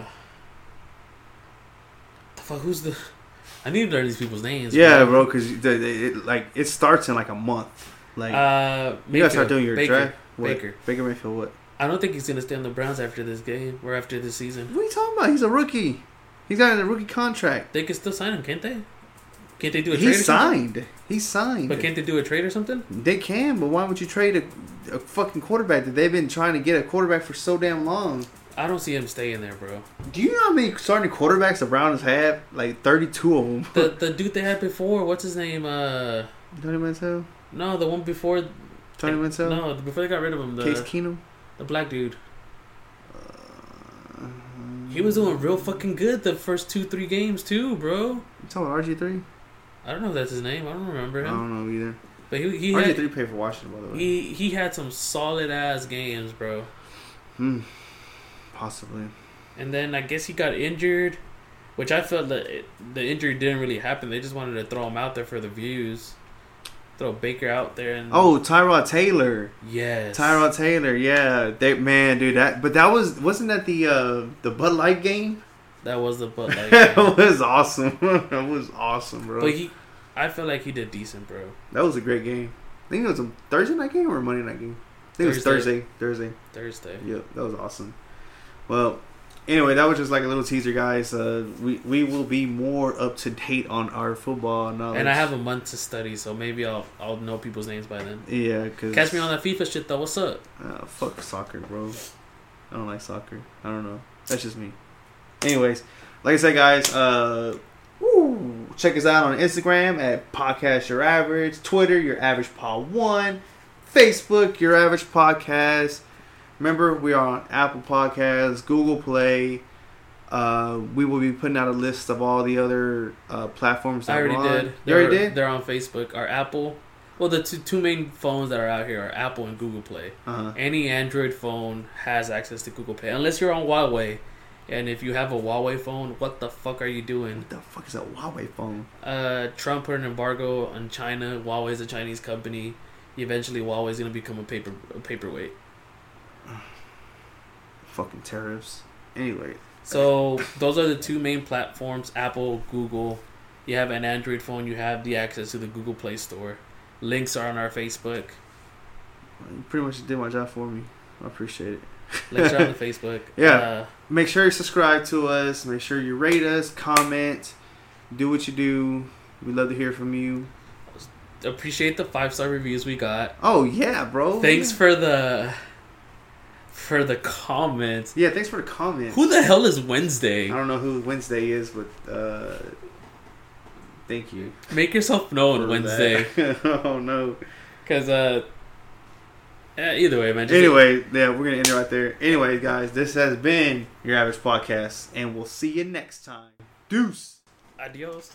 the fuck, who's the? I need to learn these people's names. Yeah, bro, because it, it, like it starts in like a month. Like Uh, you gotta start Mayfield. doing your Baker. draft. What? Baker. Baker Mayfield. What? I don't think he's gonna stay on the Browns after this game or after this season. What are you talking about? He's a rookie. He's got a rookie contract. They can still sign him, can't they? Can't they do a trade? He's or something? signed. He's signed. But can't they do a trade or something? They can, but why would you trade a, a fucking quarterback that they've been trying to get a quarterback for so damn long? I don't see him staying there, bro. Do you know how many starting quarterbacks the Browns have? Like thirty-two of them. The the dude they had before, what's his name? Uh, Tony Manziel? no, the one before. Tony Manziel? No, before they got rid of him, the Case Keenum? the black dude. Uh, He was doing real fucking good the first two three games too, bro. You talking about R G three? I don't know if that's his name. I don't remember I him. don't know either. But he he R G had, three played for Washington, by the way. he he had some solid ass games, bro. Hmm. Possibly. And then I guess he got injured, which I felt that it, the injury didn't really happen. They just wanted to throw him out there for the views. Throw Baker out there and Oh, Tyrod Taylor. yes, Tyrod Taylor, yeah. They, man, dude, that but that was wasn't that the uh the Bud Light game? that was the butt like. That was awesome. That was awesome, bro. But he, I feel like he did decent, bro. That was a great game. I think it was a Thursday night game or a Monday night game. I think it was Thursday. Thursday. Thursday. Thursday. Yep, that was awesome. Well, anyway, that was just like a little teaser, guys. Uh, we we will be more up to date on our football knowledge. And I have a month to study, so maybe I'll I'll know people's names by then. yeah, cause Catch me on that FIFA shit though. What's up? Uh, fuck soccer, bro. I don't like soccer. I don't know. That's just me. Anyways, like I said, guys, uh, woo, check us out on Instagram at Podcast Your Average, Twitter Your Average Pod One, Facebook Your Average Podcast. Remember, we are on Apple Podcasts, Google Play. Uh, we will be putting out a list of all the other uh, platforms. That I already we're on. did. You already They're- did? They're on Facebook. Our Apple. Well, the two, two main phones that are out here are Apple and Google Play. Uh-huh. Any Android phone has access to Google Play, unless you're on Huawei. And if you have a Huawei phone, what the fuck are you doing? What the fuck is that Huawei phone? Uh, Trump put an embargo on China. Huawei is a Chinese company. Eventually, Huawei is gonna become a paper a paperweight. Fucking tariffs. Anyway. So those are the two main platforms: Apple, Google. You have an Android phone, you have the access to the Google Play Store. Links are on our Facebook. You pretty much did my job for me. I appreciate it. Links are on the Facebook. Yeah. Uh, Make sure you subscribe to us. Make sure you rate us, comment, do what you do. We love to hear from you. appreciate the five star reviews we got. Oh yeah, bro. Thanks for the for the comments. Yeah, thanks for the comments. Who the hell is Wednesday? I don't know who Wednesday is, but uh, thank you. Make yourself known, for Wednesday. that. Oh no. Because uh, eh, either way, man. just- Anyway, yeah, we're gonna end it right there. Anyway, guys, this has been Your Average Podcast, and we'll see you next time. Deuce. Adios.